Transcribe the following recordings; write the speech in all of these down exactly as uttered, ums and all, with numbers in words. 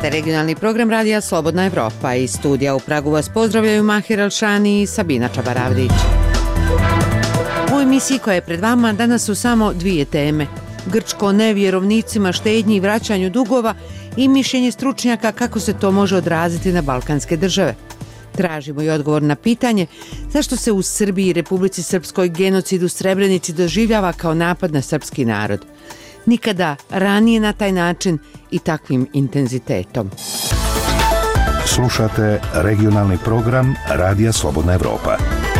Slušate regionalni program Radija Slobodna Evropa. Iz studija u Pragu vas pozdravljaju Mahir Alšani i Sabina Čabaravdić. U emisiji koja je pred vama danas su samo dvije teme. Grčko ne vjerovnicima, štednji i vraćanju dugova i mišljenje stručnjaka kako se to može odraziti na balkanske države. Tražimo i odgovor na pitanje zašto se u Srbiji i Republici Srpskoj genocid u Srebrenici doživljava kao napad na srpski narod. Nikada ranije na taj način i takvim intenzitetom. Slušate regionalni program Radija Slobodna Evropa.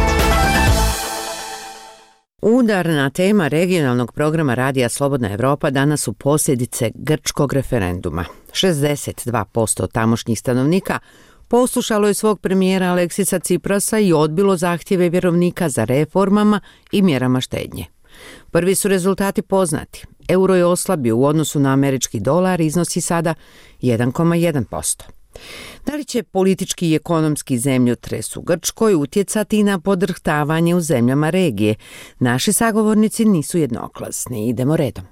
Udarna tema regionalnog programa Radija Slobodna Evropa danas su posljedice grčkog referenduma. šezdeset dva posto tamošnjih stanovnika poslušalo je svog premijera Aleksisa Ciprasa i odbilo zahtjeve vjerovnika za reformama i mjerama štednje. Prvi su rezultati poznati. Euro je oslabio u odnosu na američki dolar i iznosi sada jedan zarez jedan posto. Da li će politički i ekonomski zemljotres u Grčkoj utjecati na podrhtavanje u zemljama regije? Naši sagovornici nisu jednoglasni. Idemo redom.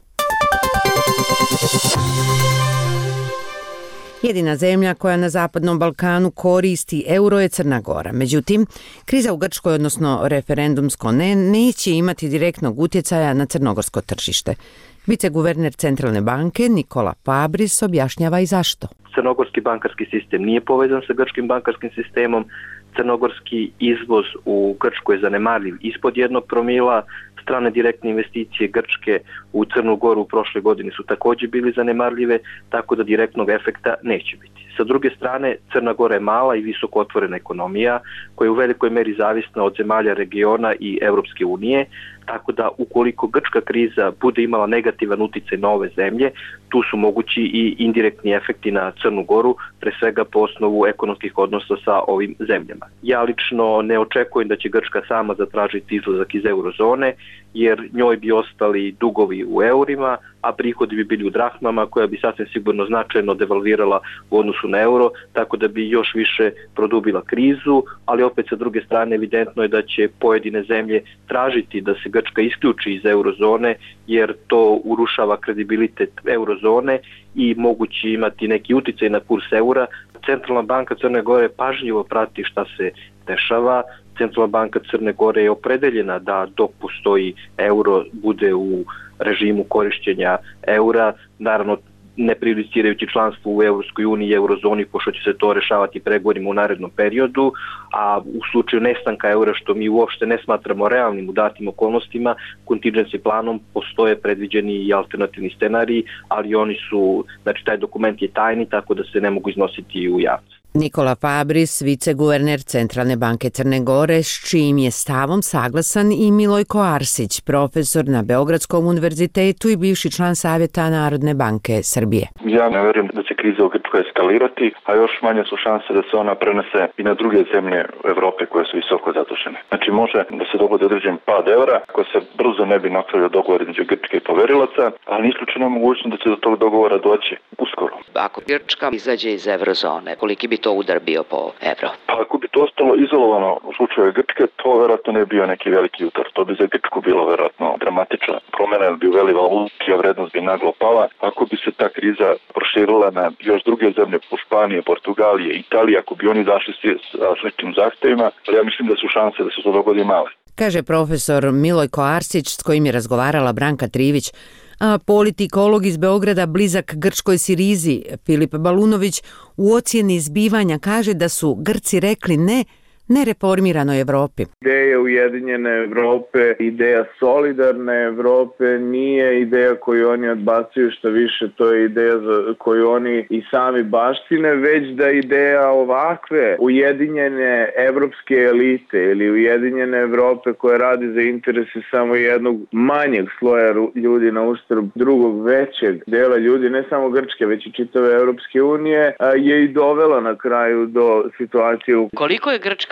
Jedina zemlja koja na Zapadnom Balkanu koristi euro je Crna Gora. Međutim, kriza u Grčkoj, odnosno referendumsko ne, neće imati direktnog utjecaja na crnogorsko tržište. Viceguverner Centralne banke Nikola Fabris objašnjava i zašto. Crnogorski bankarski sistem nije povezan sa grčkim bankarskim sistemom. Crnogorski izvoz u Grčkoj je zanemarljiv ispod jednog promila. Strane direktne investicije Grčke u Crnu Goru u prošle godine su također bili zanemarljive, tako da direktnog efekta neće biti. Sa druge strane, Crna Gora je mala i visoko otvorena ekonomija koja je u velikoj meri zavisna od zemalja regiona i Europske unije, tako da ukoliko grčka kriza bude imala negativan utjecaj na ove zemlje, tu su mogući i indirektni efekti na Crnu Goru, pre svega po osnovu ekonomskih odnosa sa ovim zemljama. Ja lično ne očekujem da će Grčka sama zatražiti izlazak iz eurozone, jer njoj bi ostali dugovi u eurima, a prihodi bi bili u drahmama, koja bi sasvim sigurno značajno devalvirala u odnosu na euro, tako da bi još više produbila krizu, ali opet sa druge strane evidentno je da će pojedine zemlje tražiti da se Grčka isključi iz eurozone, jer to urušava kredibilitet eurozone i moguće imati neki utjecaj na kurs eura. Centralna banka Crne Gore pažljivo prati šta se dešava. Centralna banka Crne Gore je opredeljena da dok postoji euro bude u režimu korišćenja eura, naravno ne prejudicirajući članstvo u Europskoj uniji i eurozoni, pošto će se to rešavati pregovorima u narednom periodu, a u slučaju nestanka eura, što mi uopšte ne smatramo realnim u datim okolnostima, contingency planom postoje predviđeni i alternativni scenariji, ali oni su, znači taj dokument je tajni, tako da se ne mogu iznositi u javnost. Nikola Fabris, viceguverner Centralne banke Crne Gore, s čijim je stavom saglasan i Milojko Arsić, profesor na Beogradskom univerzitetu i bivši član Savjeta Narodne banke Srbije. Ja ne vjerujem da će kriza u Grčkoj eskalirati, a još manje su šanse da se ona prenese i na druge zemlje Evrope koje su visoko zadužene. Znači može da se dogodi određen pad eura, ako se brzo ne bi napravio dogovor između Grčke i poverilaca, ali nije isključena mogućnost da će do tog dogovora doći uskoro. Ako Grčka izađe iz eurozone, koliki bi to udar bio po evro? Pa ako bi to ostalo izolovano u slučaju Grčke, to vjerojatno ne bi bio neki veliki udar. To bi za Grčku bilo vjerojatno dramatična promjena, jer bi uveli valutu, vrednost bi naglo pala. Ako bi se ta kriza proširila na još druge zemlje, po Španije, Portugalije, Italije, ako bi oni zašli sa sličnim zahtjevima, ali ja mislim da su šanse da se to dogodi male. Kaže profesor Milojko Arsić, s kojim je razgovarala Branka Trivić. A politikolog iz Beograda blizak grčkoj Sirizi Filip Balunović u ocjeni zbivanja kaže da su Grci rekli ne nereformiranoj Evropi. Ideja Ujedinjene Evrope, ideja solidarne Evrope nije ideja koju oni odbacuju, što više to je ideja za koju oni i sami baštine, već da ideja ovakve ujedinjene evropske elite ili Ujedinjene Evrope koja radi za interese samo jednog manjeg sloja ljudi na uštrb drugog većeg dela ljudi, ne samo Grčke, već i čitave Evropske unije, je i dovela na kraju do situacije u... Koliko je Grčka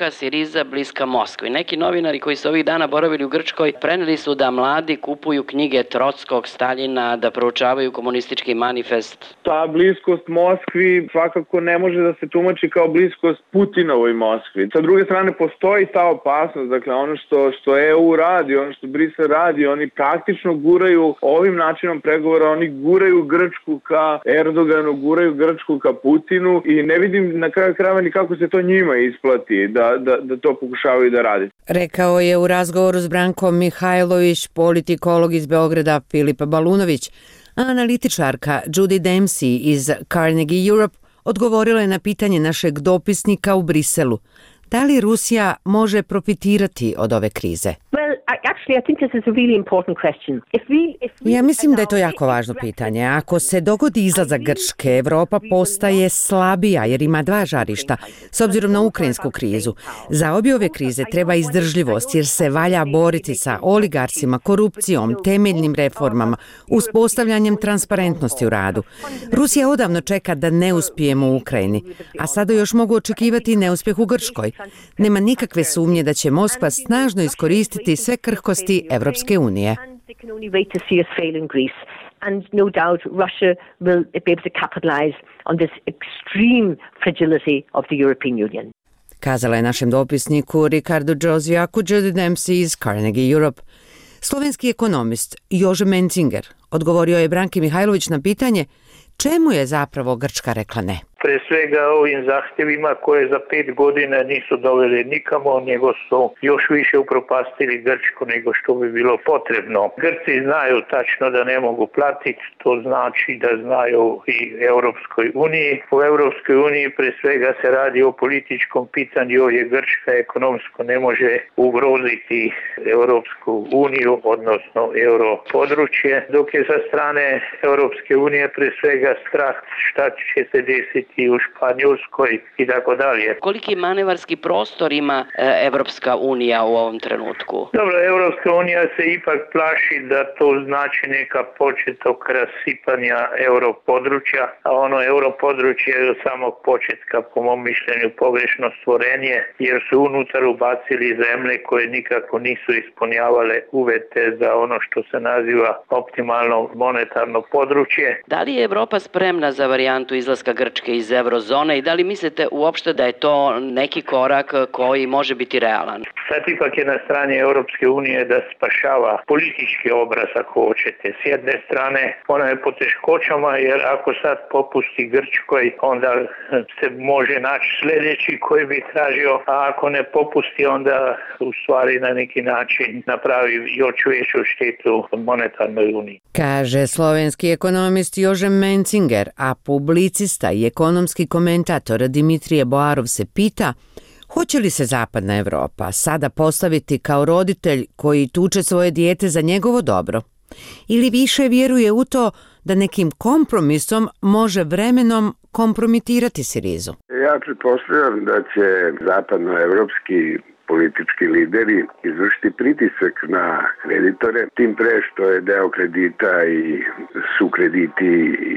stranka Siriza bliska Moskvi. Neki novinari koji su ovih dana boravili u Grčkoj preneli su da mladi kupuju knjige Trockog, Staljina, da proučavaju komunistički manifest. Ta bliskost Moskvi svakako ne može da se tumači kao bliskost Putinovoj Moskvi. Sa druge strane postoji ta opasnost, dakle ono što, što E U radi, ono što Brisel radi, oni praktično guraju ovim načinom pregovora, oni guraju Grčku ka Erdoganu, guraju Grčku ka Putinu i ne vidim na kraju krajeva ni kako se to njima isplati da, da, da to pokušavaju da radi. Rekao je u razgovoru s Brankom Mihajlović politikolog iz Beograda Filip Balunović, a analitičarka Judy Dempsey iz Carnegie Europe odgovorila je na pitanje našeg dopisnika u Briselu. Da li Rusija može profitirati od ove krize? Ja mislim da je to jako važno pitanje. Ako se dogodi izlazak Grčke, Evropa postaje slabija jer ima dva žarišta s obzirom na ukrajinsku krizu. Za obje ove krize treba izdržljivost jer se valja boriti sa oligarsima, korupcijom, temeljnim reformama, uspostavljanjem transparentnosti u radu. Rusija odavno čeka da ne uspijemo u Ukrajini, a sada još mogu očekivati neuspjeh u Grčkoj. Nema nikakve sumnje da će Moskva snažno iskoristiti sve krhkosti Evropske unije. And no doubt Russia will be able to capitalize on this extreme fragility of the European Union. Kazala je našem dopisniku Ricardo Džozijaku Judy Dempsey iz Carnegie Europe. Slovenski ekonomist Jože Mencinger odgovorio je Branki Mihajlović na pitanje čemu je zapravo Grčka rekla ne. Pre svega ovim zahtjevima koje za pet godina nisu doveli nikamo, nego su još više upropastili Grčku nego što bi bilo potrebno. Grci znaju tačno da ne mogu platiti, to znači da znaju i Europskoj uniji. U Europskoj uniji pre svega se radi o političkom pitanju, jer Grčka ekonomsko ne može ugroziti Europsku uniju, odnosno europodručje, dok je sa strane Europske unije pre svega strah šta će se desiti i u Španjolskoj i tako dalje. Koliki manevarski prostor ima e, Evropska unija u ovom trenutku? Dobro, Evropska unija se ipak plaši da to znači neka početok rasipanja europodručja, a ono europodručje je od samog početka po mom mišljenju pogrešno stvorenje, jer su unutar ubacili zemlje koje nikako nisu ispunjavale uvjete za ono što se naziva optimalno monetarno područje. Da li je Evropa spremna za varijantu izlaska Grčke iz eurozone i da li mislite uopšte da je to neki korak koji može biti realan? Sad ipak je na strani Europske unije da spašava politički obraz ako hoćete. S jedne strane ona je po teškoćama jer ako sad popusti Grčkoj onda se može naći sljedeći koji bi tražio, a ako ne popusti onda u stvari na neki način napravi još veću štetu monetarnoj uniji. Kaže slovenski ekonomist Jože Mencinger, a publicista i ekonomski komentator Dimitrije Boarov se pita hoće li se Zapadna Evropa sada postaviti kao roditelj koji tuče svoje dijete za njegovo dobro? Ili više vjeruje u to da nekim kompromisom može vremenom kompromitirati Sirizu? Ja pretpostavljam da će zapadnoevropski politički lideri izvršiti pritisak na kreditore, tim pre što je deo kredita i su krediti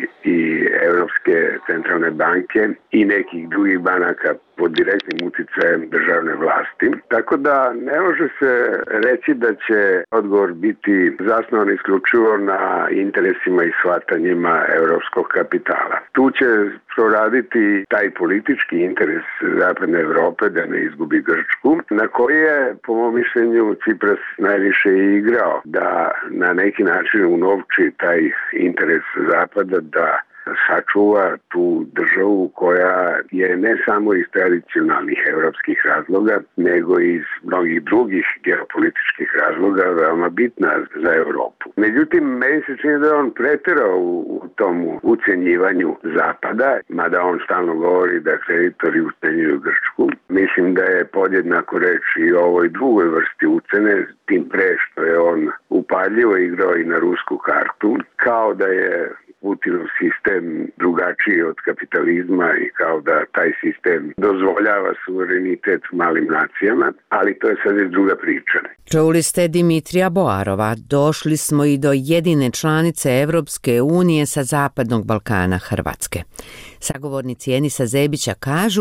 i Evropske centralne banke i nekih drugih banaka pod direktnim uticajem državne vlasti. Tako da ne može se reći da će odgovor biti zasnovan isključivo na interesima i shvatanjima evropskog kapitala. Tu će proraditi taj politički interes Zapadne Evrope da ne izgubi Grčku, na koji je, po mom mišljenju, Cipras najviše igrao, da na neki način unovči taj interes Zapada da sačuva tu državu koja je ne samo iz tradicionalnih evropskih razloga, nego i iz mnogih drugih geopolitičkih razloga veoma bitna za Evropu. Međutim, meni se čini da je on preterao u, u tom ucenjivanju Zapada, mada on stalno govori da kreditori ucenjuju Grčku. Mislim da je podjednako reč i o ovoj drugoj vrsti ucene, tim pre što je on upadljivo igrao i na rusku kartu, kao da je Putinov sistem drugačiji od kapitalizma i kao da taj sistem dozvoljava suverenitet malim nacijama, ali to je sad je druga priča. Čuli ste Dimitrija Boarova, došli smo i do jedine članice Evropske unije sa Zapadnog Balkana, Hrvatske. Sagovornici Enisa Zebića kažu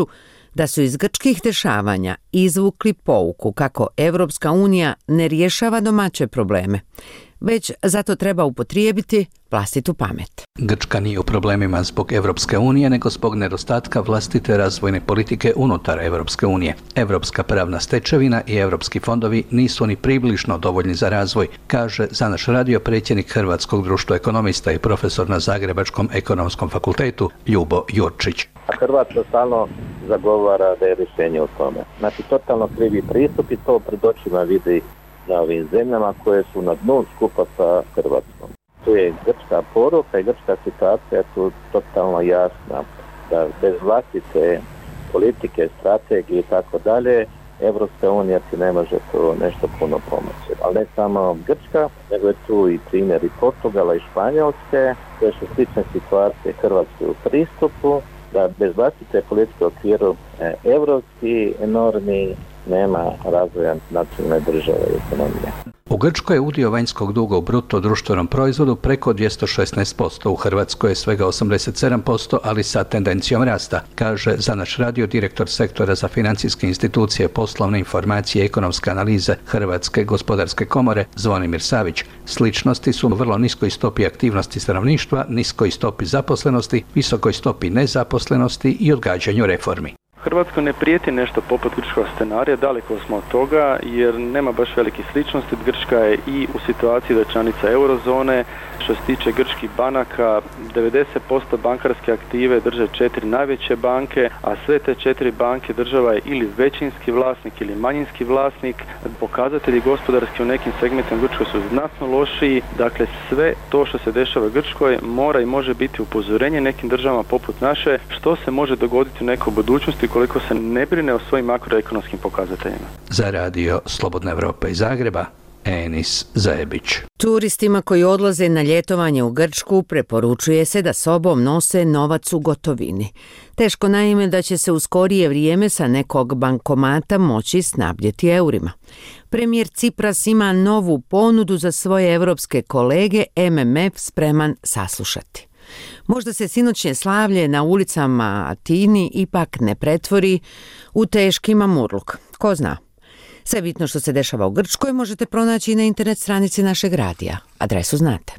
da su iz grčkih dešavanja izvukli pouku kako Evropska unija ne rješava domaće probleme, već zato treba upotrijebiti vlastitu pamet. Grčka nije u problemima zbog Evropske unije, nego zbog nedostatka vlastite razvojne politike unutar Evropske unije. Evropska pravna stečevina i evropski fondovi nisu ni približno dovoljni za razvoj, kaže za naš radio predsjednik Hrvatskog društva ekonomista i profesor na Zagrebačkom ekonomskom fakultetu Ljubo Jurčić. Hrvatska stalno zagovara da je rješenje u tome. Znači, totalno krivi pristup i to pred očima vidi na ovim zemljama koje su na dnu skupa sa Hrvatskom. Tu je grčka poruka i grčka situacija tu totalno jasna, da bez vlastite politike, strategije i tako dalje, Evropska unija ti ne može to nešto puno pomoći. Ali ne samo Grčka, nego je tu i primjer i Portugala i Španjolske, koje su slične situacije Hrvatske u pristupu, da bez vlastite politike u okviru e, evropski normi nema razvoja nacionalne države i ekonomije. U Grčkoj je udio vanjskog duga u bruto društvenom proizvodu preko dvjesto šesnaest posto, u Hrvatskoj je svega osamdeset sedam posto, ali sa tendencijom rasta, kaže za naš radio direktor sektora za financijske institucije, poslovne informacije i ekonomske analize Hrvatske gospodarske komore Zvonimir Savić. Sličnosti su u vrlo niskoj stopi aktivnosti stanovništva, niskoj stopi zaposlenosti, visokoj stopi nezaposlenosti i odgađanju reformi. Hrvatskoj ne prijeti nešto poput grčkog scenarija, daleko smo od toga jer nema baš velike sličnosti. Grčka je i u situaciji da je članica eurozone. Što se tiče grčkih banaka, devedeset posto bankarske aktive drže četiri najveće banke, a sve te četiri banke država je ili većinski vlasnik ili manjinski vlasnik. Pokazatelji gospodarski u nekim segmentima Grčkoj su znatno lošiji. Dakle, sve to što se dešava u Grčkoj mora i može biti upozorenje nekim državama poput naše što se može dogoditi u nekoj budućnosti koliko se ne brine o svojim makroekonomskim pokazateljima. Za radio Slobodna Evropa iz Zagreba, Enis Zajebić. Turistima koji odlaze na ljetovanje u Grčku preporučuje se da sobom nose novac u gotovini. Teško naime da će se u skorije vrijeme sa nekog bankomata moći snabdjeti eurima. Premijer Cipras ima novu ponudu za svoje evropske kolege, M M F spreman saslušati. Možda se sinoćnje slavlje na ulicama Atini ipak ne pretvori u teški mamurluk. Ko zna? Sve bitno što se dešava u Grčkoj možete pronaći na internet stranici našeg radija. Adresu znate.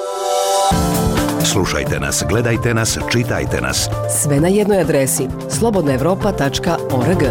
Slušajte nas, gledajte nas, čitajte nas. Sve na jednoj adresi slobodna evropa tačka org.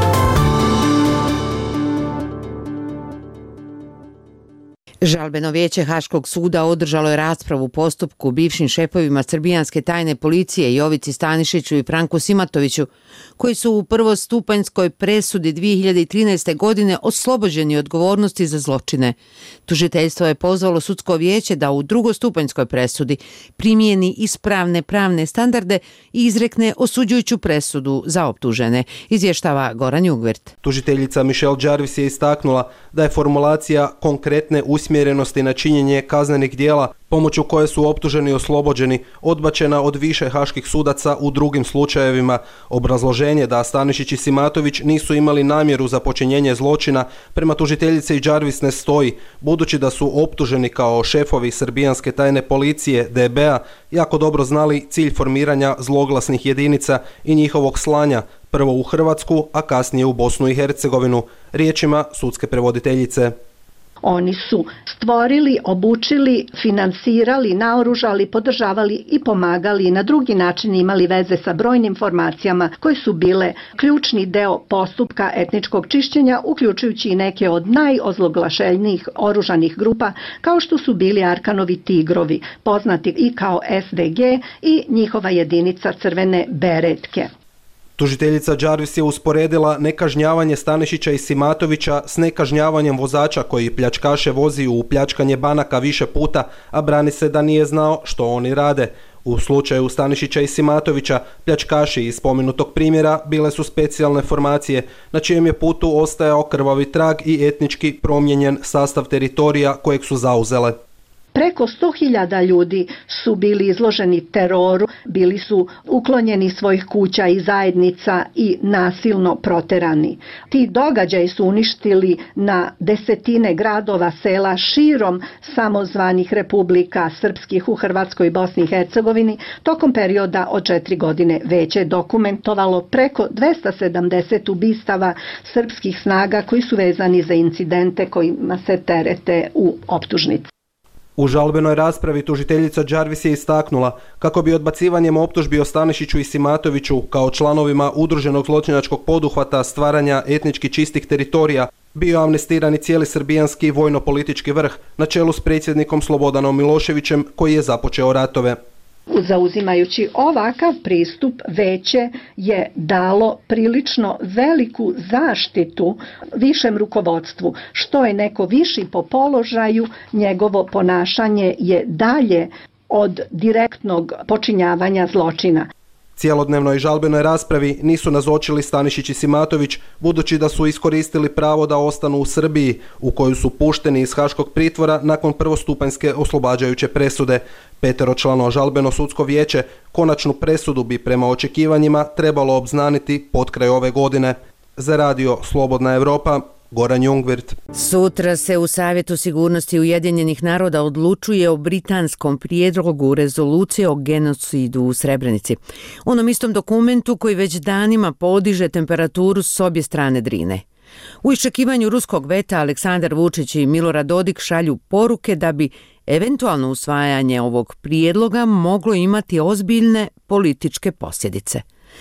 Žalbeno vijeće Haškog suda održalo je raspravu u postupku bivšim šefovima srbijanske tajne policije Jovici Stanišiću i Franku Simatoviću, koji su u prvostupanjskoj presudi dvije hiljade trinaeste. godine oslobođeni odgovornosti za zločine. Tužiteljstvo je pozvalo sudsko vijeće da u drugostupanjskoj presudi primijeni ispravne pravne standarde i izrekne osuđujuću presudu za optužene, izvještava Goran Jugvirt. Tužiteljica Michelle Jarvis je istaknula da je formulacija konkretne usmjerenosti na činjenje kaznenih djela pomoću koje su optuženi oslobođeni odbačena od više haških sudaca u drugim slučajevima. Obrazloženje da Stanišić i Simatović nisu imali namjeru za počinjenje zločina prema tužiteljice i Jarvis ne stoji, budući da su optuženi kao šefovi srbijanske tajne policije D B A jako dobro znali cilj formiranja zloglasnih jedinica i njihovog slanja, prvo u Hrvatsku, a kasnije u Bosnu i Hercegovinu, riječima sudske prevoditeljice. Oni su stvorili, obučili, finansirali, naoružali, podržavali i pomagali i na drugi način imali veze sa brojnim formacijama koje su bile ključni deo postupka etničkog čišćenja, uključujući i neke od najozloglašenijih oružanih grupa kao što su bili Arkanovi tigrovi, poznati i kao S D G i njihova jedinica Crvene beretke. Tužiteljica Jarvis je usporedila nekažnjavanje Stanišića i Simatovića s nekažnjavanjem vozača koji pljačkaše vozi u pljačkanje banaka više puta, a brani se da nije znao što oni rade. U slučaju Stanišića i Simatovića, pljačkaši iz spomenutog primjera bile su specijalne formacije, na čijem je putu ostajao krvavi trag i etnički promijenjen sastav teritorija kojeg su zauzele. Preko sto hiljada ljudi su bili izloženi teroru, bili su uklonjeni iz svojih kuća i zajednica i nasilno proterani. Ti događaji su uništili na desetine gradova, sela širom samozvanih republika srpskih u Hrvatskoj i Bosni i Hercegovini. Tokom perioda od četiri godine već je dokumentovalo preko dvesta sedamdeset ubistava srpskih snaga koji su vezani za incidente kojima se terete u optužnici. U žalbenoj raspravi tužiteljica Jarvis je istaknula kako bi odbacivanjem optužbi o Stanišiću i Simatoviću kao članovima udruženog zločinačkog poduhvata stvaranja etnički čistih teritorija bio amnestirani cijeli srbijanski vojno-politički vrh na čelu s predsjednikom Slobodanom Miloševićem koji je započeo ratove. Zauzimajući ovakav pristup, veće je dalo prilično veliku zaštitu višem rukovodstvu. Što je neko viši po položaju, njegovo ponašanje je dalje od direktnog počinjavanja zločina. Cijelodnevnoj žalbenoj raspravi nisu nazočili Stanišić i Simatović, budući da su iskoristili pravo da ostanu u Srbiji, u koju su pušteni iz haškog pritvora nakon prvostupanjske oslobađajuće presude. Petero članova žalbeno sudsko vijeće konačnu presudu bi prema očekivanjima trebalo obznaniti potkraj ove godine. Za radio Slobodna Evropa, Goran Jungwirth. Sutra se u Savjetu sigurnosti Ujedinjenih naroda odlučuje o britanskom prijedlogu rezolucije o genocidu u Srebrenici. Onom istom dokumentu koji već danima podiže temperaturu s obje strane Drine. U iščekivanju ruskog veta Aleksandar Vučić i Milorad Dodik šalju poruke da bi eventualno usvajanje ovog prijedloga moglo imati ozbiljne političke posljedice.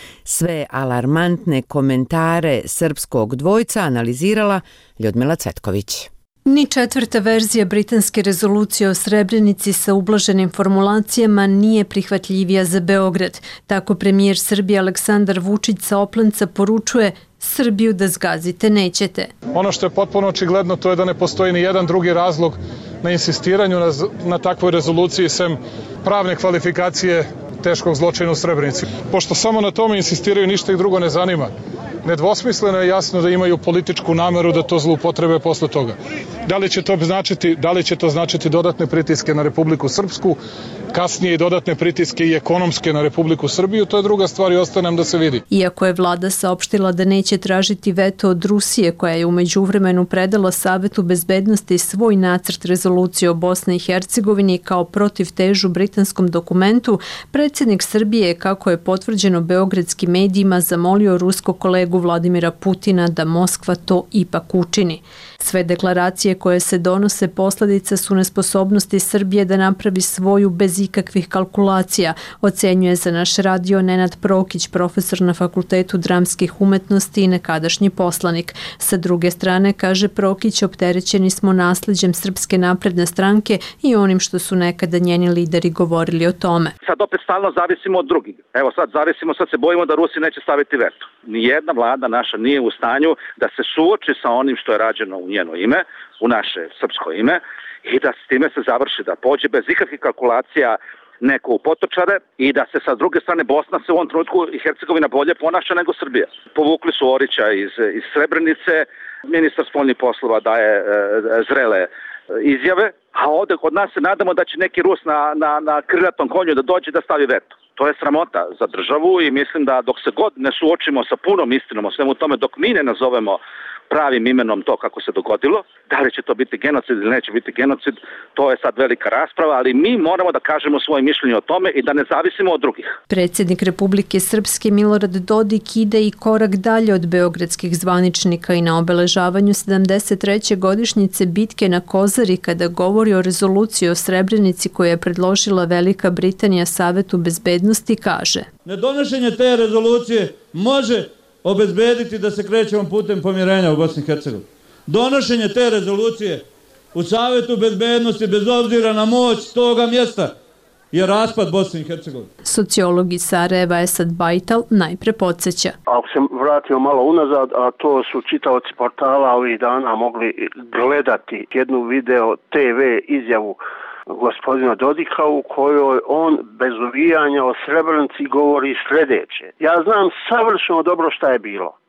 Sve alarmantne komentare srpskog dvojca analizirala Ljudmila Cvetković. Ni četvrta verzija britanske rezolucije o Srebrenici sa ublaženim formulacijama nije prihvatljivija za Beograd. Tako premijer Srbije Aleksandar Vučić sa Oplenca poručuje: Srbiju da zgazite nećete. Ono što je potpuno očigledno to je da ne postoji ni jedan drugi razlog na insistiranju na, na takvoj rezoluciji sem pravne kvalifikacije teškog zločina u Srebrenici. Pošto samo na tome insistiraju, ništa ih drugo ne zanima. Nedvosmisleno je jasno da imaju političku nameru da to zloupotrebe posle toga. Da li će to značiti, da li će to značiti dodatne pritiske na Republiku Srpsku, kasnije i dodatne pritiske i ekonomske na Republiku Srbiju, to je druga stvar i ostaje nam da se vidi. Iako je vlada saopštila da neće tražiti veto od Rusije, koja je u međuvremenu predala Savetu bezbednosti svoj nacrt rezolucije o Bosni i Hercegovini kao protivtežu britanskom dokumentu, predsjednik Srbije je, kako je potvrđeno beogradskim medijima, zamolio ruskog kolegu Vladimira Putina da Moskva to ipak učini. Sve deklaracije koje se donose posljedica su nesposobnosti Srbije da napravi svoju bez ikakvih kalkulacija, ocenjuje za naš radio Nenad Prokić, profesor na Fakultetu dramskih umetnosti i nekadašnji poslanik. Sa druge strane, kaže Prokić, opterećeni smo naslijeđem Srpske napredne stranke i onim što su nekada njeni lideri govorili o tome. Sad opet stalno zavisimo od drugih. Evo sad zavisimo, sad se bojimo da Rusi neće staviti veto. Nijedna vlada naša nije u stanju da se suoči sa onim što je rađeno u njeno ime, u naše srpsko ime, i da s time se završi, da pođe bez ikakvih kalkulacija neko u potočare i da se sa druge strane Bosna se u ovom trenutku i Hercegovina bolje ponaša nego Srbija. Povukli su Orića iz, iz Srebrenice, ministar spoljnih poslova daje e, zrele izjave, a ovdje kod nas se nadamo da će neki Rus na, na, na krilatom konju da dođe da stavi veto. To je sramota za državu i mislim da dok se god ne suočimo sa punom istinom o svemu tome, dok mi ne nazovemo pravim imenom to kako se dogodilo, da li će to biti genocid ili neće biti genocid, to je sad velika rasprava, ali mi moramo da kažemo svoje mišljenje o tome i da ne zavisimo od drugih. Predsjednik Republike Srpske Milorad Dodik ide i korak dalje od beogradskih zvaničnika i na obeležavanju sedamdeset treće godišnjice bitke na Kozari, kada govori o rezoluciji o Srebrenici koju je predložila Velika Britanija Savetu bezbednosti, kaže: Nedonošenje te rezolucije može obezbediti da se krećemo putem pomirenja u Bosni i Hercegovini. Donošenje te rezolucije u Savetu bezbednosti, bez obzira na moć toga mjesta, je raspad Bosne i Hercegovine. Sociolog iz Sarajeva Esad Bajtal najpre podsjeća. Ako se vratimo malo unazad, a to su čitaoci portala ovih dana mogli gledati jednu video te ve izjavu gospodina Dodika u kojoj on bez uvijanja o Srebrenici govori sljedeće. Ja znam savršeno dobro šta je bilo.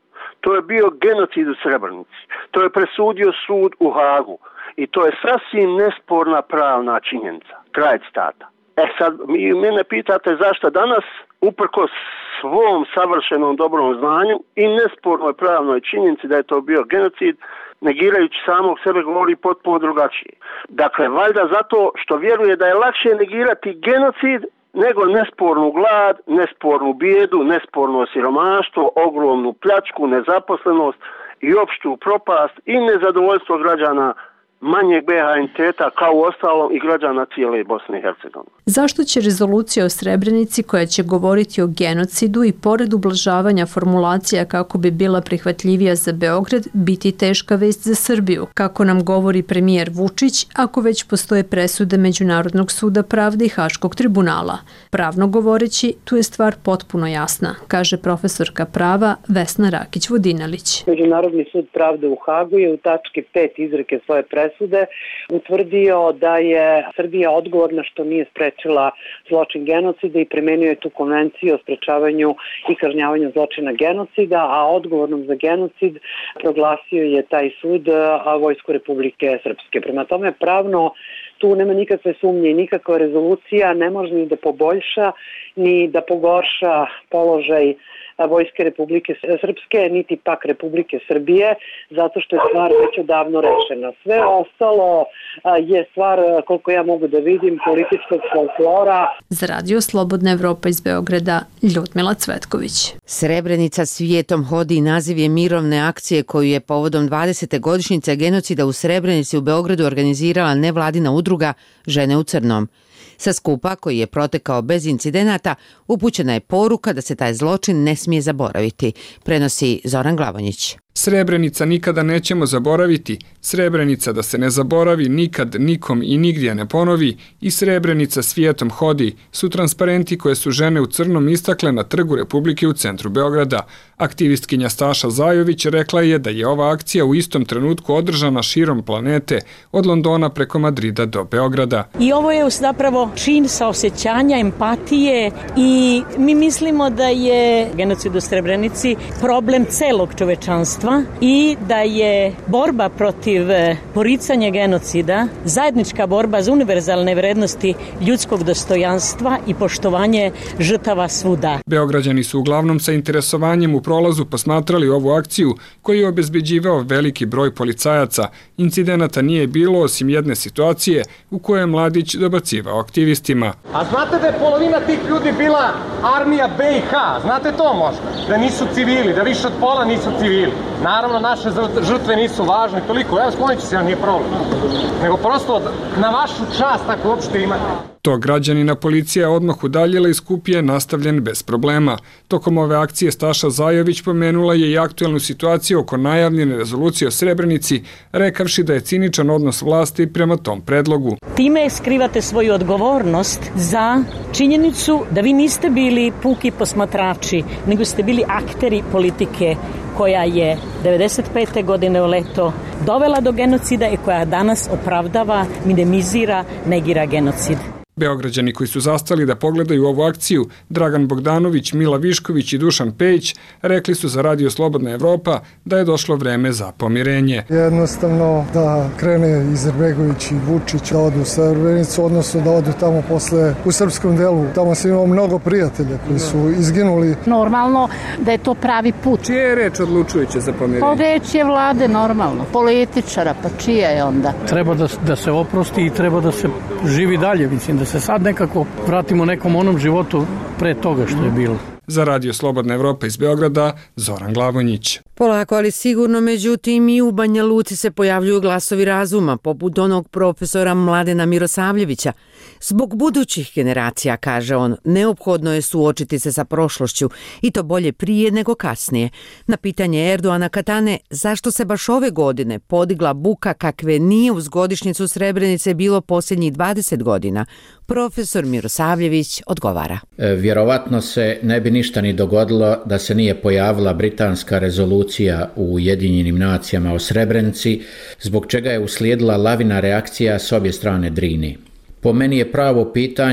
To je bio genocid u Srebrenici. To je presudio sud u Hagu. I to je sasvim nesporna pravna činjenica. Kraj citata. E sad, mi mene pitate zašto danas, uprkos svom savršenom dobrom znanju i nespornoj pravnoj činjenici da je to bio genocid, negirajući samog sebe govori potpuno drugačije. Dakle, valjda zato što vjeruje da je lakše negirati genocid nego nespornu glad, nespornu bijedu, nesporno siromaštvo, ogromnu pljačku, nezaposlenost i opštu propast i nezadovoljstvo građana manjeg be ha entiteta kao u ostalom i građana cijele Bosne i Hercegovine. Zašto će rezolucija o Srebrenici koja će govoriti o genocidu i pored ublažavanja formulacija kako bi bila prihvatljivija za Beograd biti teška vest za Srbiju, kako nam govori premijer Vučić, ako već postoje presude Međunarodnog suda pravde i Haškog tribunala? Pravno govoreći, tu je stvar potpuno jasna, kaže profesorka prava Vesna Rakić-Vodinelić. Međunarodni sud pravde u Hagu je u tački pet izreke svoje presude sude utvrdio da je Srbija odgovorna što nije sprečila zločin genocida i primenio je tu konvenciju o sprečavanju i kažnjavanju zločina genocida, a odgovornom za genocid proglasio je taj sud Vojsku Republike Srpske. Prema tome, pravno tu nema nikakve sumnje i nikakva rezolucija ne može ni da poboljša ni da pogorša položaj Vojske Republike Srpske, niti pak Republike Srbije, zato što je stvar već odavno rešena. Sve ostalo je stvar, koliko ja mogu da vidim, političkog folklora. Za Radio Slobodna Evropa iz Beograda, Ljudmila Cvetković. Srebrenica svijetom hodi, naziv je mirovne akcije koju je povodom dvadesete godišnjice genocida u Srebrenici u Beogradu organizirala nevladina udruga Žene u crnom. Sa skupa koji je protekao bez incidenata upućena je poruka da se taj zločin ne smije zaboraviti, prenosi Zoran Glavonjić. Srebrenica nikada nećemo zaboraviti, Srebrenica da se ne zaboravi nikad nikom i nigdje ne ponovi i Srebrenica svijetom hodi su transparenti koje su žene u crnom istakle na Trgu Republike u centru Beograda. Aktivistkinja Staša Zajović rekla je da je ova akcija u istom trenutku održana širom planete od Londona preko Madrida do Beograda. I ovo je zapravo čin saosećanja, empatije i mi mislimo da je genocid u Srebrenici problem celog čovečanstva i da je borba protiv poricanja genocida zajednička borba za univerzalne vrednosti ljudskog dostojanstva i poštovanje žrtava svuda. Beograđani su uglavnom sa interesovanjem u prolazu posmatrali ovu akciju koju je obezbeđivao veliki broj policajaca. Incidenata nije bilo osim jedne situacije u kojoj je mladić dobacivao aktivistima. A znate da je polovina tih ljudi bila armija be i ha? Znate to možda? Da nisu civili, da više od pola nisu civili. Naravno, naše žrtve nisu važne toliko. Evo, sklonit ću se, ja nije problem. Nego prosto na vašu čast, ako uopšte imate. To građanina policija odmah udaljila i skup je nastavljen bez problema. Tokom ove akcije Staša Zajović pomenula je i aktuelnu situaciju oko najavljene rezolucije o Srebrenici, rekavši da je ciničan odnos vlasti prema tom predlogu. Time skrivate svoju odgovornost za činjenicu da vi niste bili puki posmatrači, nego ste bili akteri politike koja je devedeset pete godine u leto dovela do genocida i koja danas opravdava, minimizira, negira genocid. Beograđani koji su zastali da pogledaju ovu akciju, Dragan Bogdanović, Mila Višković i Dušan Pejić, rekli su za Radio Slobodna Evropa da je došlo vreme za pomirenje. Jednostavno da krene Izetbegović i Vučić da odu u Srebrenicu, odnosno da odu tamo posle u srpskom delu. Tamo se imamo mnogo prijatelja koji su izginuli. Normalno da je to pravi put. Čija je reč odlučujuća za pomirenje? Pa reč je vlade normalno, političara, pa čija je onda? Treba da, da se oprosti i treba da se živi dalje, mislim, da se sad nekako vratimo nekom onom životu pre toga što je bilo. Za Radio Slobodna Evropa iz Beograda, Zoran Glavonjić. Polako, ali sigurno, međutim, i u Banja Luci se pojavljuju glasovi razuma, poput onog profesora Mladena Mirosavljevića. Zbog budućih generacija, kaže on, neophodno je suočiti se sa prošlošću i to bolje prije nego kasnije. Na pitanje Erdoana Katane zašto se baš ove godine podigla buka kakve nije uz godišnjicu Srebrenice bilo posljednjih dvadeset godina, profesor Mirosavljević odgovara. E, vjerovatno se ne bi ništa ni dogodilo da se nije pojavila britanska rezolucija u Ujedinjenim nacijama o Srebrenici, zbog čega je uslijedila lavina reakcija s obje strane Drini. Po meni je pravo pitanje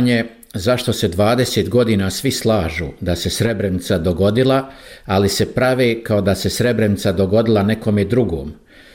zašto se dvadeset godina svi slažu da se Srebrenica dogodila, ali se prave kao da se Srebrenica dogodila nekome drugom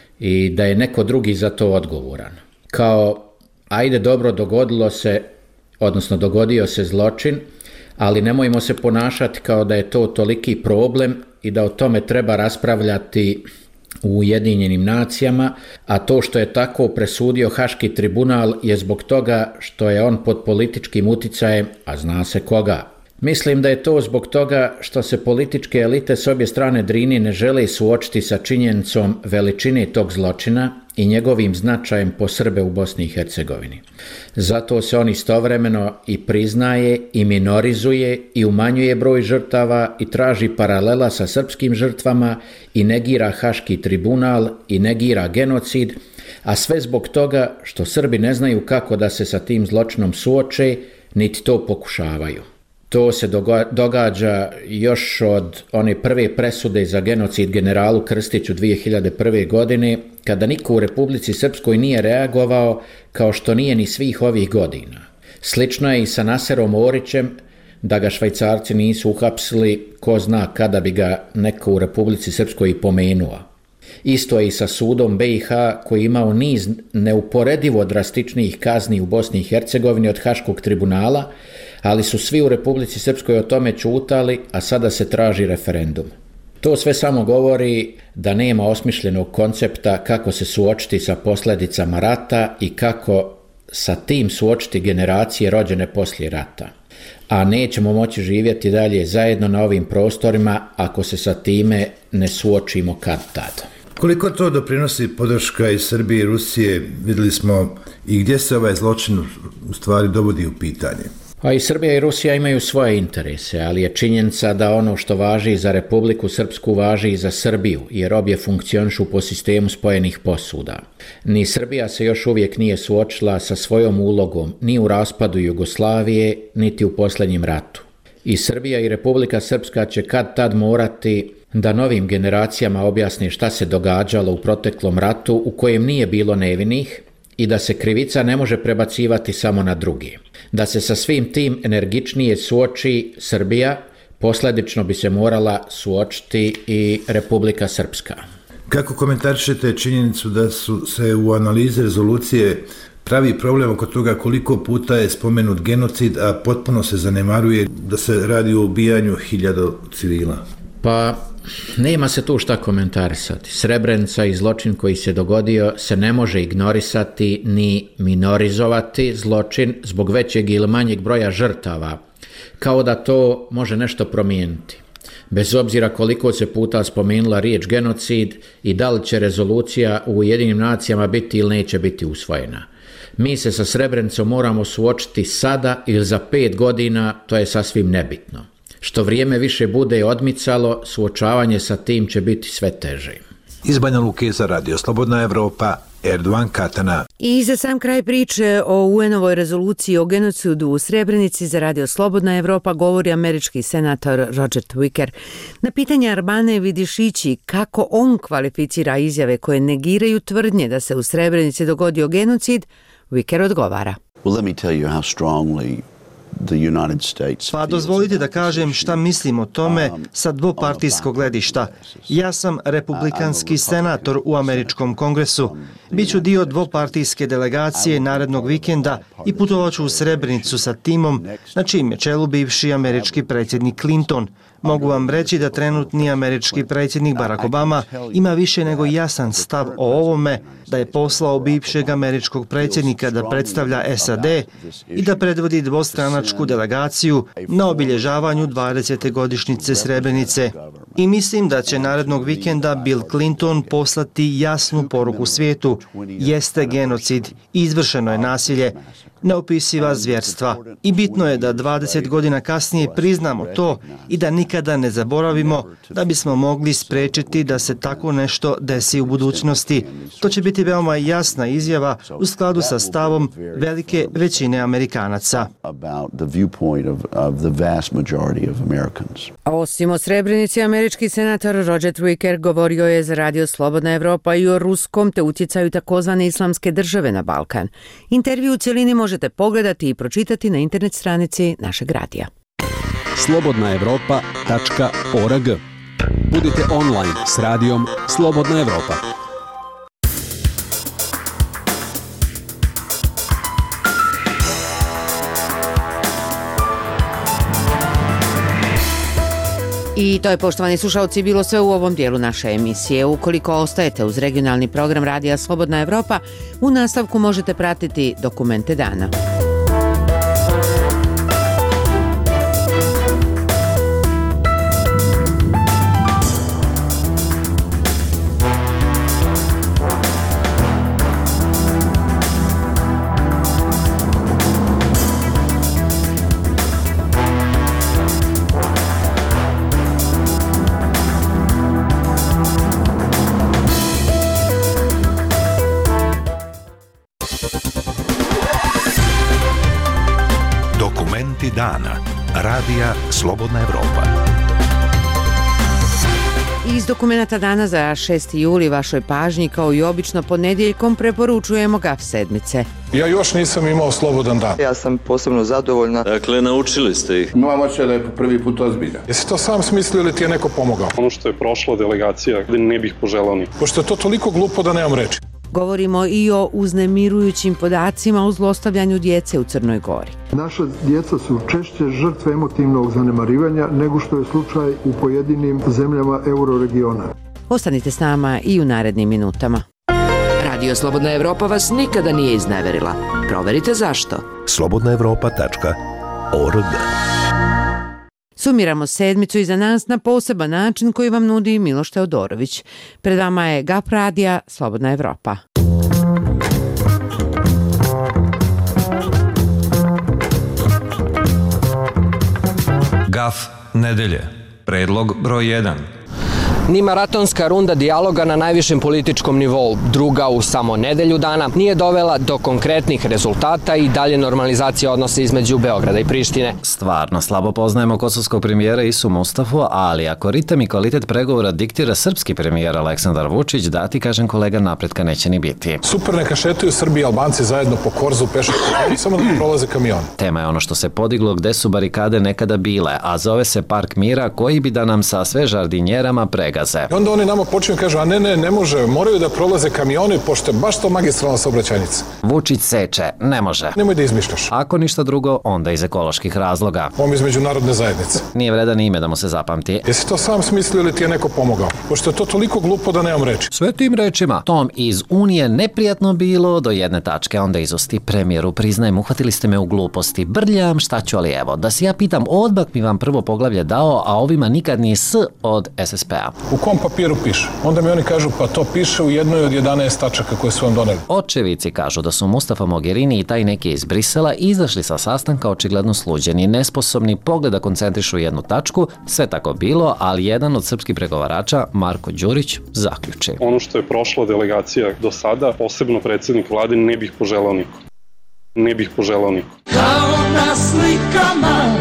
i da je neko drugi za to odgovoran. Kao, ajde dobro, dogodilo se, odnosno dogodio se zločin, ali nemojmo se ponašati kao da je to toliki problem i da o tome treba raspravljati u Ujedinjenim nacijama, a to što je tako presudio Haški tribunal je zbog toga što je on pod političkim uticajem, a zna se koga. Mislim da je to zbog toga što se političke elite s obje strane Drine ne žele suočiti sa činjenicom veličine tog zločina i njegovim značajem po Srbe u Bosni i Hercegovini. Zato se on istovremeno i priznaje i minorizuje i umanjuje broj žrtava i traži paralela sa srpskim žrtvama i negira Haški tribunal i negira genocid, a sve zbog toga što Srbi ne znaju kako da se sa tim zločinom suoče, niti to pokušavaju. To se događa još od one prve presude za genocid generalu Krstiću dvije hiljade prve. godine, kada niko u Republici Srpskoj nije reagovao, kao što nije ni svih ovih godina. Slično je i sa Naserom Orićem, da ga Švajcarci nisu uhapsili, ko zna kada bi ga neko u Republici Srpskoj i pomenuo. Isto je i sa sudom B i H koji imao niz neuporedivo drastičnijih kazni u Bosni i Hercegovini od Haškog tribunala, ali su svi u Republici Srpskoj o tome ćutali, a sada se traži referendum. To sve samo govori da nema osmišljenog koncepta kako se suočiti sa posljedicama rata i kako sa tim suočiti generacije rođene poslije rata. A nećemo moći živjeti dalje zajedno na ovim prostorima ako se sa time ne suočimo kad tad. Koliko to doprinosi podrška iz Srbije i Rusije, vidjeli smo i gdje se ovaj zločin u stvari dovodi u pitanje? A i Srbija i Rusija imaju svoje interese, ali je činjenica da ono što važi za Republiku Srpsku važi i za Srbiju, jer obje funkcionišu po sistemu spojenih posuda. Ni Srbija se još uvijek nije suočila sa svojom ulogom ni u raspadu Jugoslavije, niti u posljednjem ratu. I Srbija i Republika Srpska će kad tad morati da novim generacijama objasni šta se događalo u proteklom ratu u kojem nije bilo nevinih i da se krivica ne može prebacivati samo na drugi. Da se sa svim tim energičnije suoči Srbija, posljedično bi se morala suočiti i Republika Srpska. Kako komentarišete činjenicu da su se u analizi rezolucije pravi problem oko toga koliko puta je spomenut genocid, a potpuno se zanemaruje da se radi o ubijanju hiljada civila? Pa, nema se tu šta komentarisati. Srebrenica i zločin koji se dogodio se ne može ignorisati ni minorizovati zločin zbog većeg ili manjeg broja žrtava, kao da to može nešto promijeniti. Bez obzira koliko se puta spomenula riječ genocid i da li će rezolucija u Ujedinjenim nacijama biti ili neće biti usvojena. Mi se sa Srebrenicom moramo suočiti sada ili za pet godina, to je sasvim nebitno. Što vrijeme više bude odmicalo, suočavanje sa tim će biti sve teže. Iz Banja Luke za Radio Slobodna Evropa, Erdovan Katana. I za sam kraj priče o U N-ovoj rezoluciji o genocidu u Srebrenici za Radio Slobodna Evropa govori američki senator Roger Wicker. Na pitanje Arbane Vidišići kako on kvalificira izjave koje negiraju tvrdnje da se u Srebrenici dogodio genocid, Wicker odgovara. Well, let me tell you how strongly Pa dozvolite da kažem šta mislim o tome sa dvopartijskog gledišta. Ja sam republikanski senator u američkom kongresu. Biću dio dvopartijske delegacije narednog vikenda i putovaću u Srebrenicu sa timom na čijem je čelu bivši američki predsjednik Clinton. Mogu vam reći da trenutni američki predsjednik Barack Obama ima više nego jasan stav o ovome, da je poslao bivšeg američkog predsjednika da predstavlja S A D i da predvodi dvostranačku delegaciju na obilježavanju dvadesete godišnjice Srebrenice. I mislim da će narednog vikenda Bill Clinton poslati jasnu poruku svijetu. Jeste genocid, izvršeno je nasilje, neopisiva zvjerstva. I bitno je da dvadeset godina kasnije priznamo to i da nikada ne zaboravimo da bismo mogli spriječiti da se tako nešto desi u budućnosti. To će biti veoma jasna izjava u skladu sa stavom velike većine Amerikanaca. Osim o Srebrenici, američki senator Roger Wicker govorio je za Radio Slobodna Evropa i o ruskom te utjecaju takozvane islamske države na Balkan. Intervju u cjelini može možete pogledati i pročitati na internet stranici našeg radija. slobodna evropa tačka org. Budite online s radijom Slobodna Evropa. I to je, poštovani slušalci, bilo sve u ovom dijelu naše emisije. Ukoliko ostajete uz regionalni program Radija Slobodna Evropa, u nastavku možete pratiti dokumente dana. Dana. Radija Slobodna Evropa. Iz dokumenta dana za šesti juli vašoj pažnji, kao i obično ponedjeljkom, preporučujemo Gaf sedmice. Ja još nisam imao slobodan dan. Ja sam posebno zadovoljna. Dakle, naučili ste ih. Imam osjećaj da je prvi put ozbiljan. Jesi to sam smislio ili ti je neko pomogao? Ono što je prošla delegacija, ne bih poželao ni. Pošto je to toliko glupo da nemam reči. Govorimo i o uznemirujućim podacima o zlostavljanju djece u Crnoj Gori. Naša djeca su češće žrtve emotivnog zanemarivanja nego što je slučaj u pojedinim zemljama euroregiona. Ostanite s nama i u narednim minutama. Radio Slobodna Evropa vas nikada nije izneverila. Proverite zašto. slobodna evropa tačka org. Sumiramo sedmicu iza nas na poseban način koji vam nudi Miloš Teodorović. Pred vama je Gap Radija Slobodna Evropa. Gaf nedelje. Predlog broj jedan. Ni maratonska runda dijaloga na najvišem političkom nivou, druga u samo nedelju dana, nije dovela do konkretnih rezultata i dalje normalizacije odnosa između Beograda i Prištine. Stvarno slabo poznajemo kosovskog premijera Isu Mustafu, ali ako ritam i kvalitet pregovora diktira srpski premijer Aleksandar Vučić, da ti kažem kolega, napretka neće ni biti. Super, neka šetaju Srbi i Albanci zajedno po korzu pešačkom i samo da prolaze kamion. Tema je ono što se podiglo gde su barikade nekada bile, a zove se Park mira, koji bi da nam sa sve žardinjerama pregaze. I onda oni nama počinju kažu, a ne, ne, ne može, moraju da prolaze kamioni, pošto je baš to magistralna saobraćajnica. Vučić seče, ne može. Nemoj da izmišljaš. Ako ništa drugo, onda iz ekoloških razloga. Ovo iz međunarodne zajednice. Nije vredan ime da mu se zapamti. Jesi to sam smislio ili ti je neko pomogao? Pošto je to toliko glupo da nemam reči. Sve tim rečima, tom iz Unije neprijatno bilo do jedne tačke, onda izosti premijeru, priznajem, uhvatili ste me u gluposti, brljam, šta ću, ali evo, da se ja pitam, odbak mi vam prvo poglavlje dao, a ovima nikad ni S od S S P-a. U kom papiru piše? Onda mi oni kažu, pa to piše u jednoj od jedanaest tačaka koje su vam doneli. Očevici kažu da su Mustafa Mogherini i taj neki iz Brisela izašli sa sastanka očigledno sluđeni, nesposobni pogled da koncentrišu jednu tačku, sve tako bilo, ali jedan od srpskih pregovarača, Marko Đurić, zaključi. Ono što je prošla delegacija do sada, posebno predsjednik vlade, ne bih poželao niko. Ne bih poželao niko. Kao na slikama,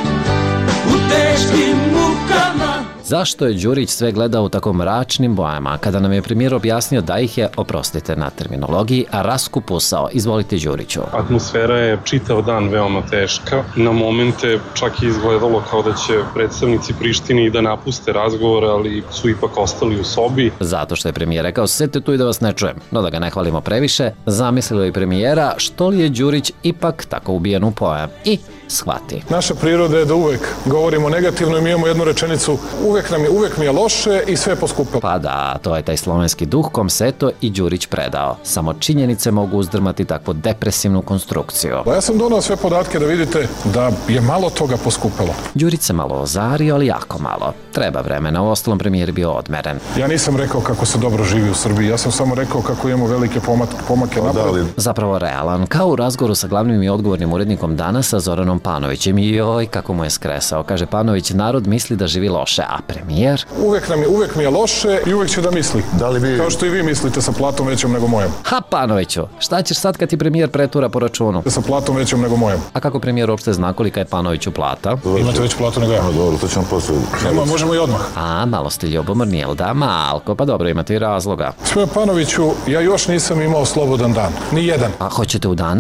u teškim mukama. Zašto je Đurić sve gledao u tako mračnim bojama, kada nam je premijer objasnio da ih je, oprostite na terminologiji, raskupusao? Izvolite, Đuriću. Atmosfera je čitav dan veoma teška. Na momente čak i izgledalo kao da će predstavnici Prištine i da napuste razgovor, ali su ipak ostali u sobi. Zato što je premijer rekao, sedite tu i da vas ne čujem. No da ga ne hvalimo previše, zamislilo i premijera što li je Đurić ipak tako ubijen u pojam. I shvati. Naša priroda je da uvek govorimo negativno i mi imamo jednu rečenicu, uvek nam je, uvek mi je loše i sve je poskupilo. Pa da, to je taj slovenski duh kom se eto i Đurić predao. Samo činjenice mogu uzdrmati takvu depresivnu konstrukciju. Ja sam donao sve podatke da vidite da je malo toga poskupilo. Đurić se malo ozario, ali jako malo. Treba vremena, u ostalom premijer je bio odmeren. Ja nisam rekao kako se dobro živi u Srbiji, ja sam samo rekao kako imamo velike pomake napred. Zapravo realan, kao u razgovoru sa glavnim i odgovornim urednikom Dana sa Zoranom Panovićem. Joj, kako mu je skresao. Kaže Panović, narod misli da živi loše, a premijer? Uvek, nam je, uvek mi je loše i uvek će da misli. Da li vi... Kao što i vi mislite sa platom većom nego mojom. Ha, Panoviću, šta ćeš sad kad ti premijer pretura po računu? Sa platom većom nego mojom. A kako premijer uopšte zna kolika je Panoviću plata? Imate veću platu nego ja. Dobro, to ćemo posle. Nema, možemo i odmah. A, malo ste ljubomorni, jel da? Malko, pa dobro, imate i razloga. Sve Panoviću, ja još nisam imao slobodan dan. Ni jedan. A hoćete u danas?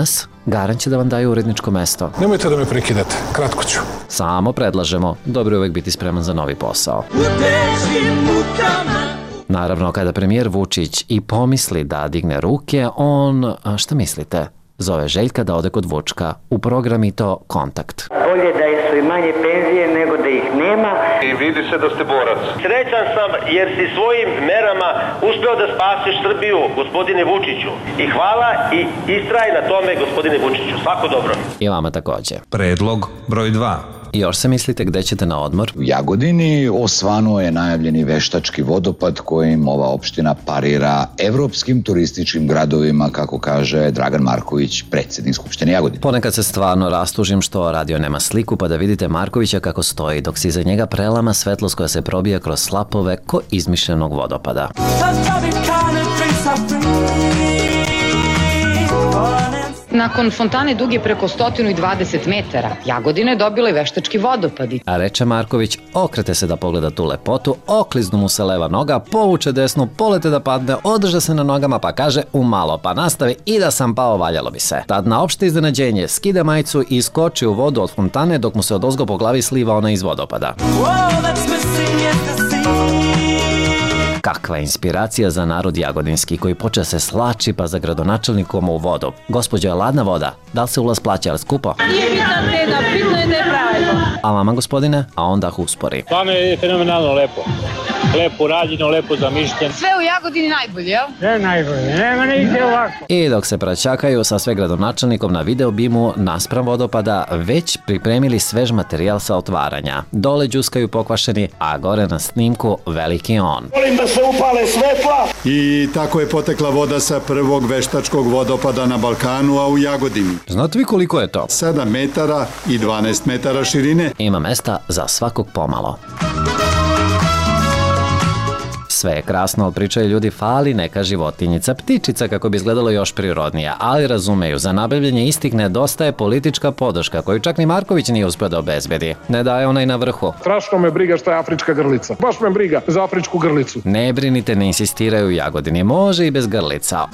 Garan će da vam daju uredničko mesto. Nemojte da me prekidate, kratko ću. Samo predlažemo, dobro je uvek biti spreman za novi posao. U teškim mukama. Naravno, kada premijer Vučić i pomisli da digne ruke, on, šta mislite, zove Željka da ode kod Vučka u program i to Kontakt. Bolje da su i manje penzije nego da ih nema. I vidi se da ste borac. Srećan sam jer si svojim merama uspeo da spasiš Srbiju, gospodine Vučiću. I hvala i istraj na tome, gospodine Vučiću. Svako dobro. I vama takođe. Predlog broj dva. I još se mislite gde ćete na odmor? U Jagodini osvanuo je najavljeni veštački vodopad kojim ova opština parira evropskim turističkim gradovima, kako kaže Dragan Marković, predsjednik Skupštine Jagodine. Ponekad se stvarno rastužim što radio nema sliku pa da vidite Markovića kako stoji, dok se iza njega prelama svetlost koja se probija kroz slapove ko izmišljenog vodopada. Nakon fontane duge preko sto dvadeset metara, Jagodina je dobila i veštački vodopad. A reče Marković, okrete se da pogleda tu lepotu, okliznu mu se leva noga, povuče desnu, polete da padne, održa se na nogama pa kaže umalo, pa nastavi i da sam pao valjalo bi se. Tad na opšte iznenađenje skida majicu i skoči u vodu od fontane dok mu se odozgo po glavi sliva ona iz vodopada. Kakva inspiracija za narod jagodinski koji poče se slači pa za gradonačelnikom u vodu. Gospođo, je ladna voda? Da li se ulaz plaća, ali skupo? Nije bitan cena, bitno je da je pravilno. A vama, gospodine? A onda uspori. Stvarno je fenomenalno lepo. Lepo rađeno, lepo zamišljeno. Sve u Jagodini najbolje, jel? Sve najbolje, nema nigde ovako. I dok se praćakaju sa sve gradonačelnikom na video bimu naspram vodopada, već pripremili svež materijal sa otvaranja. Dole đuskaju pokvašeni, a gore na snimku veliki on. Volim da se upale svetla. I tako je potekla voda sa prvog veštačkog vodopada na Balkanu, a u Jagodini. Znate vi koliko je to? sedam metara i dvanaest metara širine. Ima mesta za svakog pomalo. Sve je krasno, ali pričaju ljudi, fali neka životinjica, ptičica kako bi izgledalo još prirodnije, ali razumeju, za nabavljanje istih nedostaje politička podrška koju čak ni Marković nije uspio da obezbedi. Ne daje onaj na vrhu. Strašno me briga šta je afrička grlica. Baš me briga za afričku grlicu. Ne brinite, ne insistiraju u Jagodini, može i bez grlica.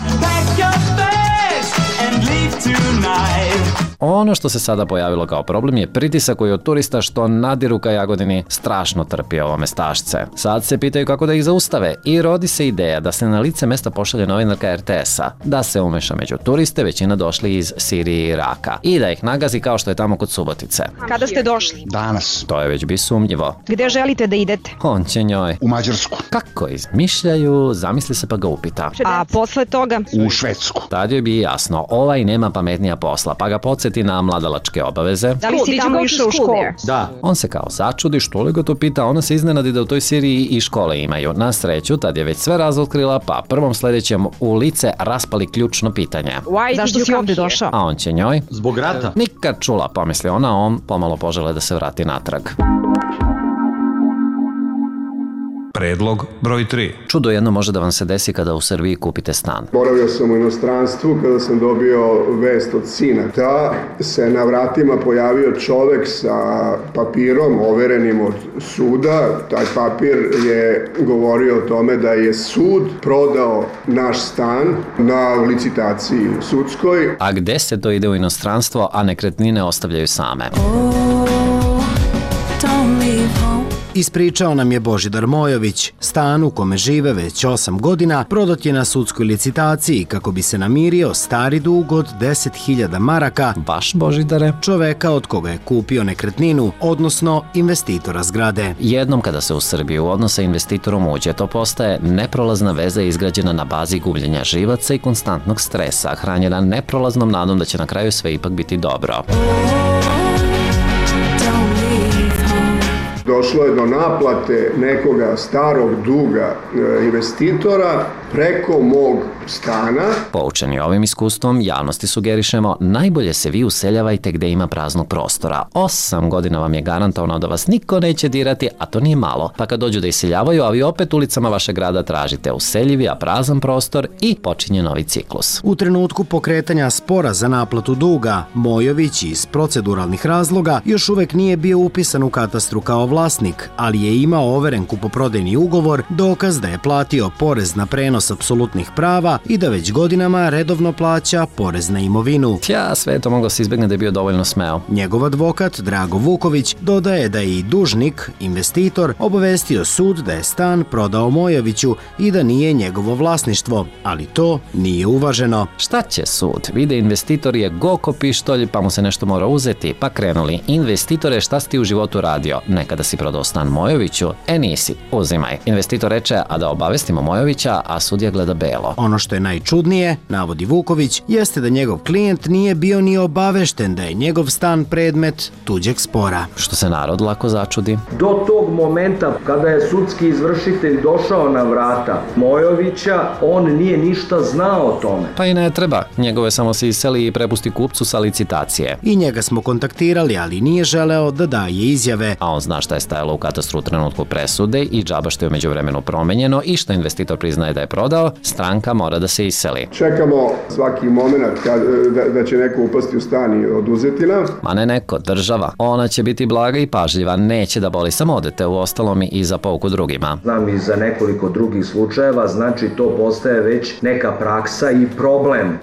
Ono što se sada pojavilo kao problem je pritisak koji od turista što nadiru ka Jagodini strašno trpi ovo mestašce. Sad se pitaju kako da ih zaustave i rodi se ideja da se na lice mesta pošalje novinarka er te esa, da se umeša među turiste, većina došli iz Sirije i Iraka, i da ih nagazi kao što je tamo kod Subotice. Kada ste došli? Danas. To je već bi sumnjivo. Gde želite da idete? On će njoj. U Mađarsku. Kako izmišljaju, zamisli se pa ga upita. A posle toga? U Švedsku. Tad joj bi jasno, ovaj nema pametnija posla, pa ga podsjeti na mladalačke obaveze. Da li si tamo išao u školu? Da. On se kao začudi, što li ga to pita, ona se iznenadi da u toj Siriji i škole imaju. Na sreću, tad je već sve razotkrila, pa prvom sledećem u lice raspali ključno pitanje. Zašto si ovde došao? A on će njoj. Zbog rata. Nikad čula, pomisli ona, on pomalo požele da se vrati natrag. Predlog broj tri. Čudo jedno može da vam se desi kada u Srbiji kupite stan. Boravio sam u inostranstvu kada sam dobio vest od sina da se na vratima pojavio čovek sa papirom overenim od suda. Taj papir je govorio o tome da je sud prodao naš stan na licitaciji sudskoj. A gde se to ide u inostranstvo, a nekretnine ostavljaju same? Ispričao nam je Božidar Mojović. Stan u kome žive već osam godina prodat je na sudskoj licitaciji kako bi se namirio stari dug od deset hiljada maraka. Baš, Božidare? Čoveka od koga je kupio nekretninu, odnosno investitora zgrade. Jednom kada se u Srbiju u odnos sa investitorom uđe, to postaje neprolazna veza izgrađena na bazi gubljenja živaca i konstantnog stresa, hranjena neprolaznom nadom da će na kraju sve ipak biti dobro. Došlo je do naplate nekoga starog duga investitora preko mog stana. Poučeni ovim iskustvom, javnosti sugerišemo, najbolje se vi useljavajte gde ima praznog prostora. Osam godina vam je garantovano da vas niko neće dirati, a to nije malo. Pa kad dođu da iseljavaju, a vi opet ulicama vašeg grada tražite useljivi, a prazan prostor i počinje novi ciklus. U trenutku pokretanja spora za naplatu duga, Mojović iz proceduralnih razloga još uvek nije bio upisan u katastru kao vlasnik, ali je imao overen kupoprodajni ugovor, dokaz da je platio porez na prenos prenos apsolutnih prava i da već godinama redovno plaća porez na imovinu. Ja, sve to moglo se izbjegne da je bio dovoljno smeo. Njegov advokat, Drago Vuković, dodaje da je i dužnik, investitor, obavestio sud da je stan prodao Mojoviću i da nije njegovo vlasništvo, ali to nije uvaženo. Šta će sud? Vide investitor je goko pištolj, pa mu se nešto mora uzeti, pa krenuli. Investitore, šta si ti u životu radio? Nekada si prodao stan Mojoviću? E nisi, uzimaj. Investitor reče, a da obavestimo Mojovića, a sudija gleda belo. Ono što je najčudnije, navodi Vuković, jeste da njegov klijent nije bio ni obavešten da je njegov stan predmet tuđeg spora. Što se narod lako začudi. Do tog momenta kada je sudski izvršitelj došao na vrata Mojovića, on nije ništa znao o tome. Pa i ne treba. Njegove samo se iseli i prepusti kupcu sa licitacije. I njega smo kontaktirali, ali nije želeo da daje izjave. A on zna šta je stajalo u katastru u trenutku presude i džaba što je umeđu vremenu promenjeno i što investitor priznaje da je prodao, stranka mora da se iseli. Čekamo svaki moment kad, da, da će neko upasti u stan i oduzeti nam. Ma ne neko, država. Ona će biti blaga i pažljiva, neće da boli, samo odete u ostalom i za pouku drugima. Znam i za nekoliko drugih slučajeva, znači to postaje već neka praksa i problem.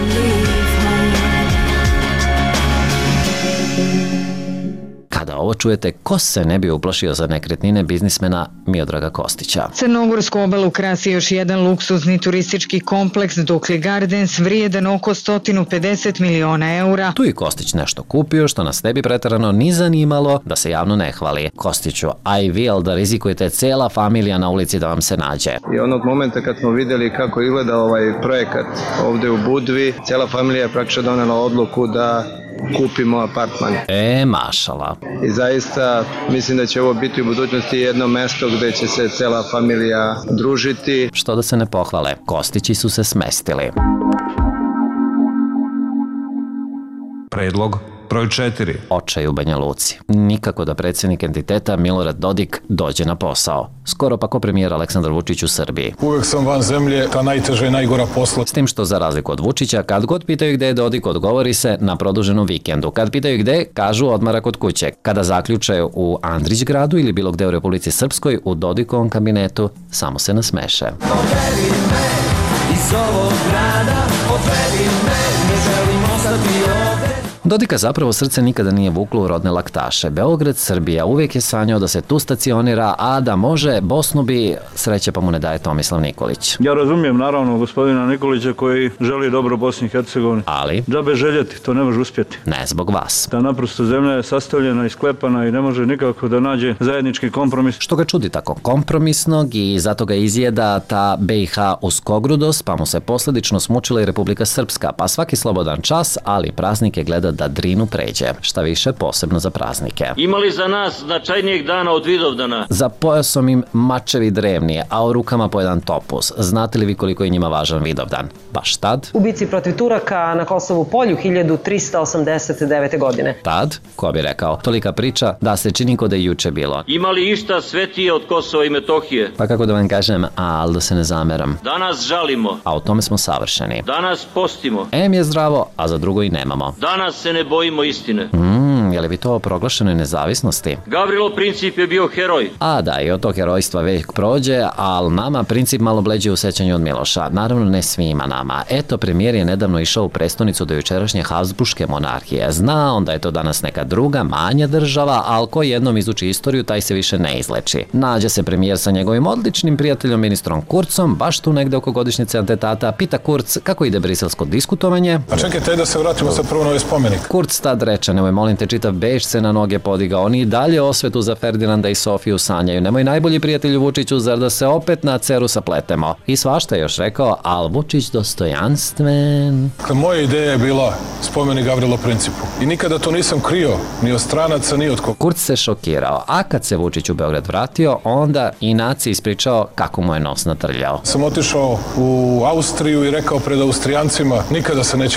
Kada ovo čujete, ko se ne bi uplašio za nekretnine biznismena Miodraga Kostića? Crnogorsku obalu krasi još jedan luksuzni turistički kompleks Duklji Gardens vrijedan oko sto pedeset miliona eura. Tu i Kostić nešto kupio što nas ne bi preterano ni zanimalo da se javno ne hvali. Kostiću, a i vi, ali da rizikujete cela familija na ulici da vam se nađe. I onog momenta kad smo vidjeli kako izgleda ovaj projekat ovde u Budvi, cela familija je praktično donela odluku da kupimo apartman. E, mašala. I zaista mislim da će ovo biti u budućnosti jedno mesto gde će se cela familija družiti. Što da se ne pohvale, Kostići su se smestili. Predlog broj četiri. Očaj u Banja Luci. Nikako da predsjednik entiteta Milorad Dodik dođe na posao. Skoro pa ko premijer Aleksandar Vučić u Srbiji. Uvek sam van zemlje, ta najteža i najgora posla. S tim što za razliku od Vučića, kad god pitaju gde je Dodik, odgovori se na produženom vikendu. Kad pitaju gde, kažu odmara kod kuće. Kada zaključe u Andrić gradu ili bilo gde u Republici Srpskoj, u Dodikovom kabinetu, samo se nasmeše. Odvedi me iz ovog grada, odvedi me, ne želim ostati ovde. Dodika zapravo srce nikada nije vuklo u rodne laktaše. Beograd, Srbija, uvijek je sanjao da se tu stacionira, a da može, Bosnu bi, sreće pa mu ne daje Tomislav Nikolić. Ja razumijem naravno gospodina Nikolića koji želi dobro Bosni i Hercegovini. Ali? Džabe željeti, to ne može uspjeti. Ne zbog vas. Ta naprosto zemlja je sastavljena i sklepana i ne može nikako da nađe zajednički kompromis. Što ga čudi tako kompromisnog i zato ga izjeda ta B i H uskogrudost, pa mu se posljedično smučila i Republika Srpska, pa svaki slobodan čas, ali praznike gleda da Drinu pređe. Šta više, posebno za praznike. Imali za nas značajnijeg dana od Vidovdana? Za pojasom im mačevi drevni, a u rukama po jedan topuz. Znate li vi koliko je njima važan Vidovdan? Baš tad? U bici protiv Turaka na Kosovu polju hiljadu trista osamdeset devete. godine. Tad? Ko bi rekao? Tolika priča da se čini ko da je juče bilo. Imali išta svetije od Kosova i Metohije? Pa kako da vam kažem, ali da se ne zameram. Danas žalimo. A u tome smo savršeni. Danas postimo. Em je zdravo, a za drugo i nemamo. Danas se ne bojimo istine. Mm, je li bi to o proglašenoj nezavisnosti? Gavrilo Princip je bio heroj. A da, i od tog herojstva vek prođe, ali nama Princip malo bleđe u sećanju od Miloša. Naravno ne svima nama. Eto, premijer je nedavno išao u prestonicu do jučerašnje Habsburške monarhije. Zna on da je to danas neka druga, manja država, ali ko jednom izuči istoriju, taj se više ne izleči. Nađe se premijer sa njegovim odličnim prijateljom ministrom Kurcom, baš tu negde oko godišnjice atentata, pita Kurc kako ide briselsko diskutovanje. A čekajte da se vratimo sa prvo na ovaj spomenik. Kurc tad reče, nemoj molim te, čitav Beš se na noge podigao, oni i dalje osvetu za Ferdinanda i Sofiju sanjaju, nemoj najbolji prijatelju Vučiću, zar da se opet na ceru sapletemo. I svašta je još rekao, al Vučić dostojanstven. Moja ideja je bila spomenik Gavrilo Principu i nikada to nisam krio, ni od stranaca, ni od koga. Kurc se šokirao, a kad se Vučić u Beograd vratio, onda i naciji ispričao kako mu je nos natrljao. Sam otišao u Austriju i rekao pred Austrijancima, nikada se nećemo složiti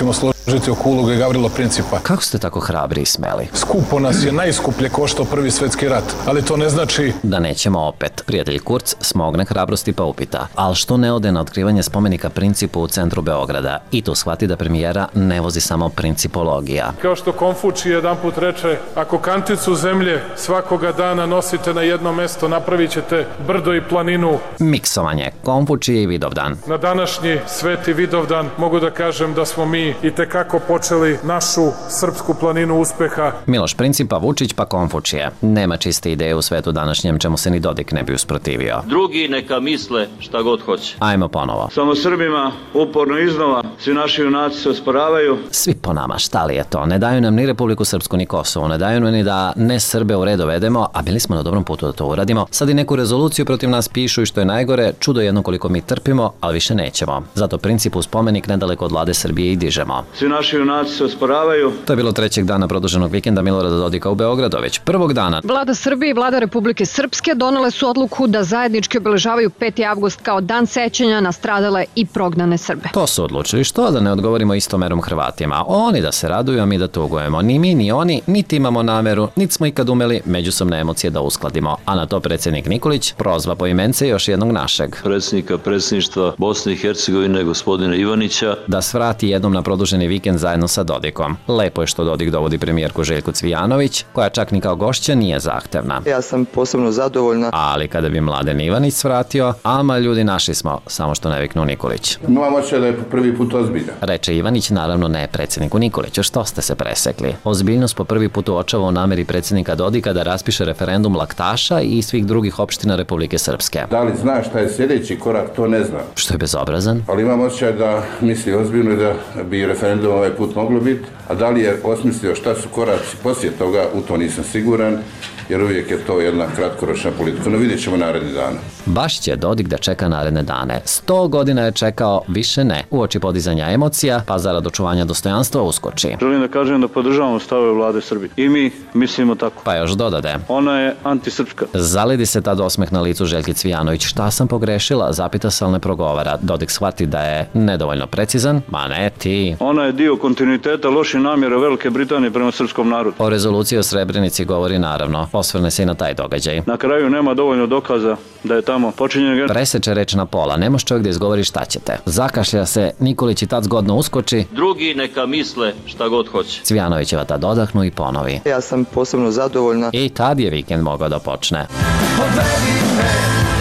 Žeti oko uloge Gavrila Principa. Kako ste tako hrabri i smeli? Skupo nas je najskuplje koštao prvi svetski rat, ali to ne znači... Da nećemo opet. Prijatelj Kurz smogne hrabrosti pa upita. Al što ne ode na otkrivanje spomenika Principu u centru Beograda? I tu shvati da premijera ne vozi samo principologija. Kao što Konfučij jedan put reče, ako kanticu zemlje svakoga dana nosite na jedno mesto, napravit ćete brdo i planinu. Miksovanje Konfučije i Vidovdan. Na današnji Sveti Vidovdan mogu da kažem da smo mi i tekako počeli našu srpsku planinu uspeha. Miloš Principa, Vučić pa Konfučije. Nema čiste ideje u svetu današnjem čemu se ni Dodik ne bi usprotivio. Drugi neka misle šta god hoće. Ajmo ponovo. Samo Srbima uporno iznova svi naši junaci se osporavaju. Svi po nama, šta li je to? Ne daju nam ni Republiku Srpsku ni Kosovo, ne daju nam ni da ne Srbe u red dovedemo, a bili smo na dobrom putu da to uradimo. Sad i neku rezoluciju protiv nas pišu i što je najgore, čudo jedno koliko mi trpimo, ali više nećemo. Zato Principu spomenik nedaleko od vlade Srbije i dižemo. Svi naši junaci se osporavaju. To je bilo trećeg dana produženog vikenda Milorada Dodika u Beogradu, već prvog dana. Vlada Srbije i vlada Republike Srpske donele su odluku da zajednički obeležavaju peti avgust kao dan sećanja na stradale i prognane Srbe. To su odlučili, što da ne odgovorimo istomerom Hrvatima. Oni da se raduju, a mi da tugujemo. Ni mi, ni oni, niti imamo nameru, niti smo ikad umeli međusobne emocije da uskladimo. A na to predsjednik Nikolić prozva po imence još jednog našeg. Predsjednika predsjedništva Bosne i Hercegovine, gospodina Ivanića, da svrati jednom na produženi vikend zajedno sa Dodikom. Lepo je što Dodik dovodi premijerku Željku Cvijanović, koja čak ni kao gošća nije zahtevna. Ja sam posebno zadovoljna. Ali kada bi Mladen Ivanić svratio, ama ljudi naši smo, samo što ne viknu Nikolić. Imam osjećaj da je po prvi put ozbiljan. Reče Ivanić, naravno ne predsjedniku Nikoliću, što ste se presekli. Ozbiljnost po prvi put uočava u nameri predsjednika Dodika da raspiše referendum laktaša i svih drugih opština Republike Srpske. Da li zna šta je sljedeći korak, to ne zna. Što je bezobrazan? Ali imam osjećaj da misli ozbiljno i da bi referendum ovaj put moglo biti, a da li je osmislio šta su koraci poslije toga, u to nisam siguran, jer uvijek je to jedna kratkoročna politika. No vidjet ćemo naredni dana. Baš će Dodik da čeka naredne dane. Sto godina je čekao, više ne. Uoči podizanja emocija, pa zarad očuvanja dostojanstva uskoči. Želim da kažem da podržavamo stavove vlade Srbije. I mi mislimo tako. Pa još dodade. Ona je antisrpska. Zalidi se tad osmeh na licu Željki Cvijanović. Šta sam pogrešila? Zapita se, ali ne progovara. Dodik shvati da je nedovoljno precizan. Ma ne ti. Ona je dio kontinuiteta loših namjera Velike Britanije prema srpskom narodu. O rezoluciji o Srebrenici govori naravno. Osvrne se i na taj događaj. Na kraju nema dovoljno dokaza da je tamo počinjen gen... Preseče reč na pola, ne može čovjek da izgovori šta ćete. Zakašlja se, Nikolić i tad zgodno uskoči. Drugi neka misle šta god hoće. Cvijanovićeva tad odahnu i ponovi. Ja sam posebno zadovoljna. I tad je vikend mogao da počne. Odvedi me,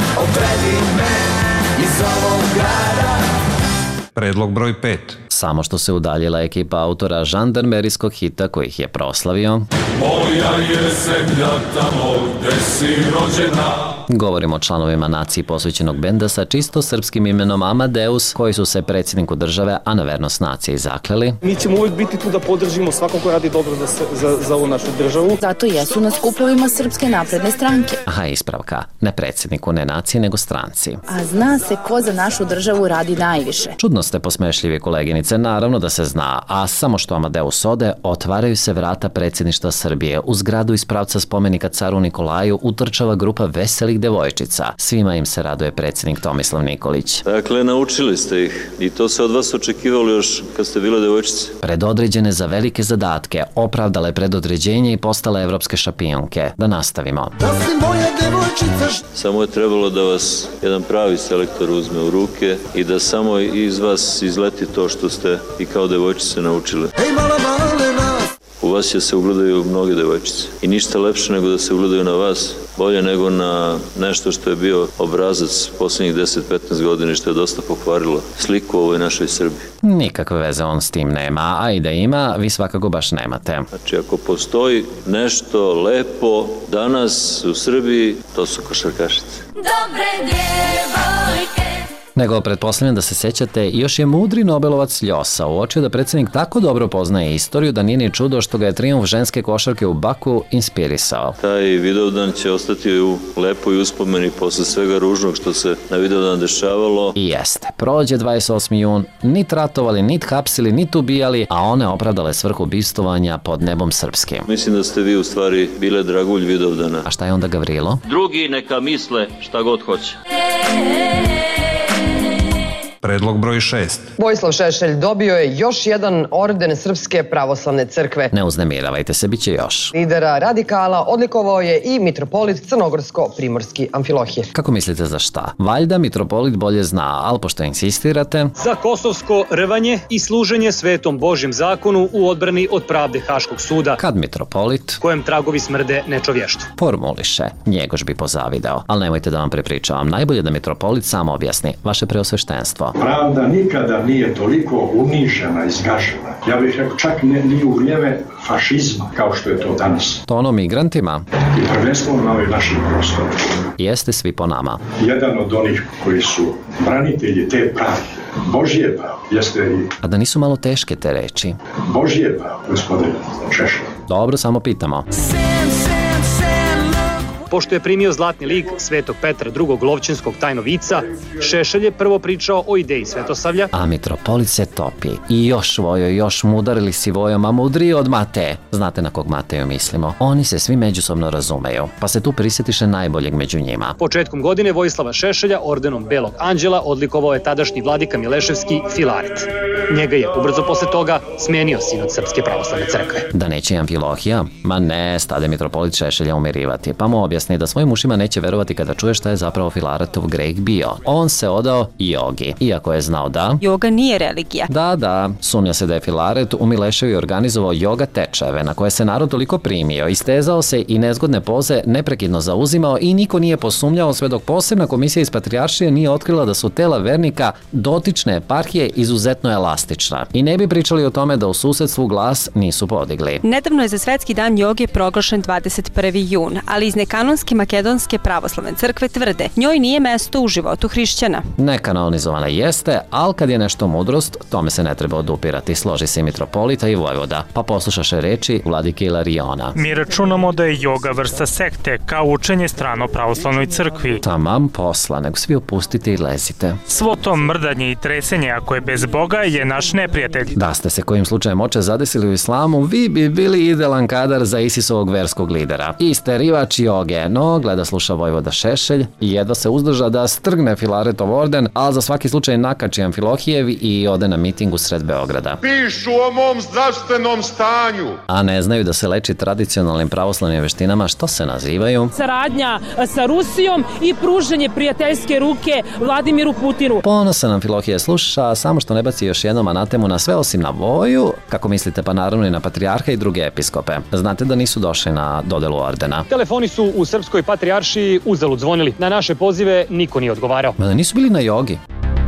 odvedi me iz ovog grada. Predlog broj pet. Samo što se udaljila ekipa autora žandarmerijskog hita koji ih je proslavio. Moja je zemlja tamo gde si rođena. Govorimo o članovima naciji posvećenog benda sa čisto srpskim imenom Amadeus, koji su se predsjedniku države, a na vernost naciji zakleli. Mi ćemo uvijek biti tu da podržimo svako ko radi dobro za, za, za ovu našu državu. Zato jesu na skupovima Srpske napredne stranke. Aha, ispravka. Ne predsjedniku, ne naciji, nego stranci. A zna se ko za našu državu radi najviše. Čudno ste posmešljivi, koleginice, naravno da se zna, a samo što Amadeus ode, otvaraju se vrata predsjedništva Srbije. U zgradu iz pravca spomenika caru Nikolaju utrčava grupa veselih devojčica. Svima im se raduje predsjednik Tomislav Nikolić. Dakle, naučili ste ih i to se od vas očekivalo još kad ste bile devojčice. Predodređene za velike zadatke, opravdale predodređenje i postale evropske šampionke. Da nastavimo. Da si moja devojčica. Samo je trebalo da vas jedan pravi selektor uzme u ruke i da samo iz vas izleti to što ste i kao devojčice naučile. Ej, mala malena. U vas će se ugledaju mnoge devojčice i ništa lepše nego da se ugledaju na vas, bolje nego na nešto što je bio obrazac posljednjih deset do petnaest godina i što je dosta pokvarilo sliku u ovoj našoj Srbiji. Nikakve veze on s tim nema, a i da ima, vi svakako baš nemate. Znači, ako postoji nešto lepo danas u Srbiji, to su košarkašice. Dobre djevojke. Nego pretpostavljam da se sećate, još je mudri Nobelovac Ljosa uočio da predsjednik tako dobro poznaje istoriju da nije ni čudo što ga je trijumf ženske košarke u Baku inspirisao. Taj Vidovdan će ostati u lepoj uspomeni posle svega ružnog što se na Vidovdan dešavalo. I jeste. Prođe dvadeset osmi jun, nit ratovali, nit hapsili, nit ubijali, a one opravdale svrhu bistovanja pod nebom srpskim. Mislim da ste vi u stvari bile dragulj Vidovdana. A šta je onda Gavrilo? Drugi neka misle šta god hoće. Predlog broj šest. Vojislav Šešelj dobio je još jedan orden Srpske pravoslavne crkve. Ne uznemiravajte se, bit će još. Lidera radikala odlikovao je i mitropolit Crnogorsko-Primorski Amfilohije. Kako mislite za šta? Valjda mitropolit bolje zna, ali pošto insistirate... Za kosovsko rvanje i služenje svetom Božjem zakonu u odbrani od pravde Haškog suda. Kad mitropolit... kojem tragovi smrde nečovještvo. Formuliše, njegož bi pozavideo. Ali nemojte da vam prepričavam, najbolje da mitropolit sam objasni. Vaše preosveštenstvo. Pravda nikada nije toliko unižena i zgažena. Ja bih rekao čak ne, ni u vrijeme fašizma kao što je to danas. To ono migrantima? I prvenstveno na ovim našim prostorima. Jeste svi po nama. Jedan od onih koji su branitelji te pravde, Božje pravo, jeste i... A da nisu malo teške te reči? Božje pravo, gospodine Šešelj. Dobro, samo pitamo. Pošto je primio zlatni lik Svetog Petra drugog Lovćinskog tajnovica, Šešelj je prvo pričao o ideji Svetosavlja. A mitropolit se topi. I još vojo, još mu udarili si vojom, a mudriji od Mateje. Znate na kog Mateju mislimo? Oni se svi međusobno razumeju, pa se tu prisjetiše najboljeg među njima. Početkom godine Vojislava Šešelja ordenom Belog anđela odlikovao je tadašnji vladika Mileševski Filaret. Njega je ubrzo posle toga smenio sinod Srpske pravoslavne crkve. Da neće Amfilohija? Ma ne, stade mitropolit Šešelja umirivati, pa mu objasni da svojim ušima neće verovati kada čuje šta je zapravo Filaretov greh bio. On se odao jogi, iako je znao da... Joga nije religija. Da, da, sumnja se da je Filaret u Mileševi organizovao joga tečajeve na koje se narod toliko primio, istezao se i nezgodne poze neprekidno zauzimao i niko nije posumnjao sve dok posebna komisija iz Patrijaršije nije otkrila da su tela vernika dotične eparhije izuzetno elastična. I ne bi pričali o tome da u susedstvu glas nisu podigli. Nedavno je za Svetski dan joge proglašen dvadeset prvi jun, ali iz nekanonske Makedonske pravoslavne crkve tvrde njoj nije mesto u životu hrišćana. Nekanonizovana jeste, ali kad je nešto mudrost, tome se ne treba odupirati, složi se i mitropolita i vojvoda. Pa poslušaše reči vladike Ilariona. Mi računamo da je joga vrsta sekte, kao učenje strano pravoslavnoj crkvi. Tamam posla, nego svi opustite i lezite. Svo to mrdanje i tresenje, ako je bez Boga, je naš neprijatelj. Da ste se kojim slučajem oče zadesili u islamu, vi bi bili idealan kadar za Isisovog verskog lidera. Isterivač joge, no gleda sluša vojvoda Šešelj i jedva se uzdrža da strgne Filaretov orden, ali za svaki slučaj nakači Amfilohijev i ode na miting u sred Beograda. Pišu o mom zdravstvenom stanju. A ne znaju da se leči tradicionalnim pravoslavnim veštinama što se nazivaju saradnja sa Rusijom i pružanje prijateljske ruke Vladimiru Putinu. Ponosan Amfilohije sluša, samo što ne baci još jednom anatemu na sve osim na voju, kako mislite, pa naravno i na patrijarha i druge episkope. Znate da nisu došli na dodelu ordena. Telefoni su u Srpskoj patrijaršiji uzalud zvonili. Na naše pozive niko nije odgovarao. Ma da nisu bili na jogi.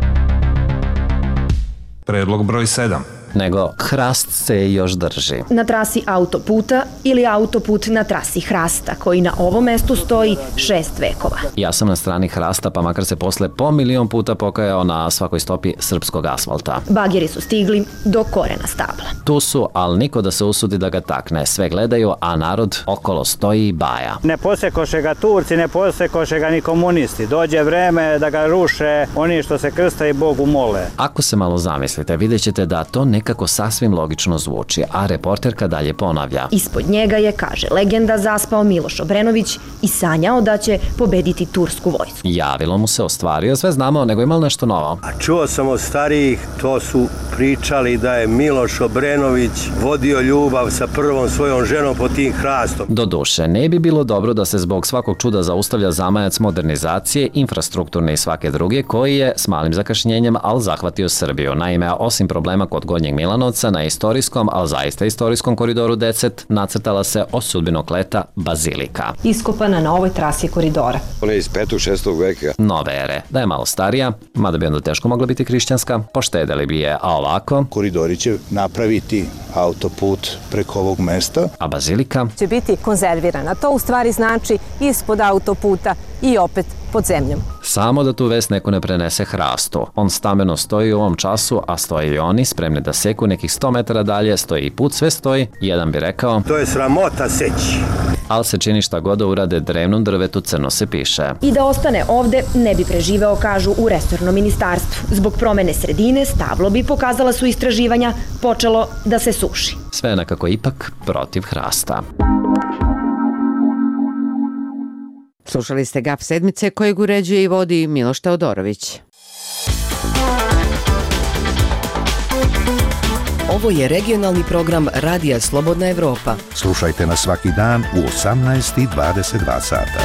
Predlog broj sedam. Nego hrast se još drži. Na trasi autoputa ili autoput na trasi hrasta, koji na ovom mestu stoji šest vekova. Ja sam na strani hrasta, pa makar se posle po milion puta pokajao na svakoj stopi srpskog asfalta. Bageri su stigli do korena stabla. Tu su, ali niko da se usudi da ga takne. Sve gledaju, a narod okolo stoji i baja. Ne posekoše ga Turci, ne posekoše ga ni komunisti. Dođe vreme da ga ruše oni što se krsta i Bogu mole. Ako se malo zamislite, vidjet ćete da to ne nekako sasvim logično zvuči, a reporterka dalje ponavlja. Ispod njega je, kaže legenda, zaspao Miloš Obrenović i sanjao da će pobediti tursku vojsku. Javilo mu se, ostvario, sve znamo, nego ima nešto novo. A čuo sam od starijih, to su pričali da je Miloš Obrenović vodio ljubav sa prvom svojom ženom pod tim hrastom. Doduše, ne bi bilo dobro da se zbog svakog čuda zaustavlja zamajac modernizacije, infrastrukturne i svake druge, koji je s malim zakašnjenjem, ali zahvatio Srbiju. Naime, osim problema kod Gornjeg Milanovca, na istorijskom, ali zaista istorijskom koridoru deset, nacrtala se od sudbinog leta bazilika. Iskopana na ovoj trasi koridora. Ona je iz petog šestog veka. Nove ere, da je malo starija, mada bi onda teško mogla biti hrišćanska, poštedeli bi je, a ovako... Koridori će napraviti autoput preko ovog mesta. A bazilika? Će biti konzervirana. To u stvari znači ispod autoputa i opet pod zemljom. Samo da tu vest neko ne prenese hrastu. On stameno stoji u ovom času, a stoji i oni, spremni da seku nekih sto metara dalje, stoji i put, sve stoji. Jedan bi rekao... To je sramota seći. Ali se čini šta god da urade drevnom drvetu, crno se piše. I da ostane ovde, ne bi preživeo, kažu u resornom ministarstvu. Zbog promene sredine, stablo bi, pokazala su istraživanja, počelo da se suši. Sve nekako ipak protiv hrasta. Slušali ste Gaf sedmice kojeg uređuje i vodi Miloš Teodorović. Ovo je regionalni program Radija Slobodna Evropa. Slušajte nas svaki dan u osamnaest i dvadeset dva sata.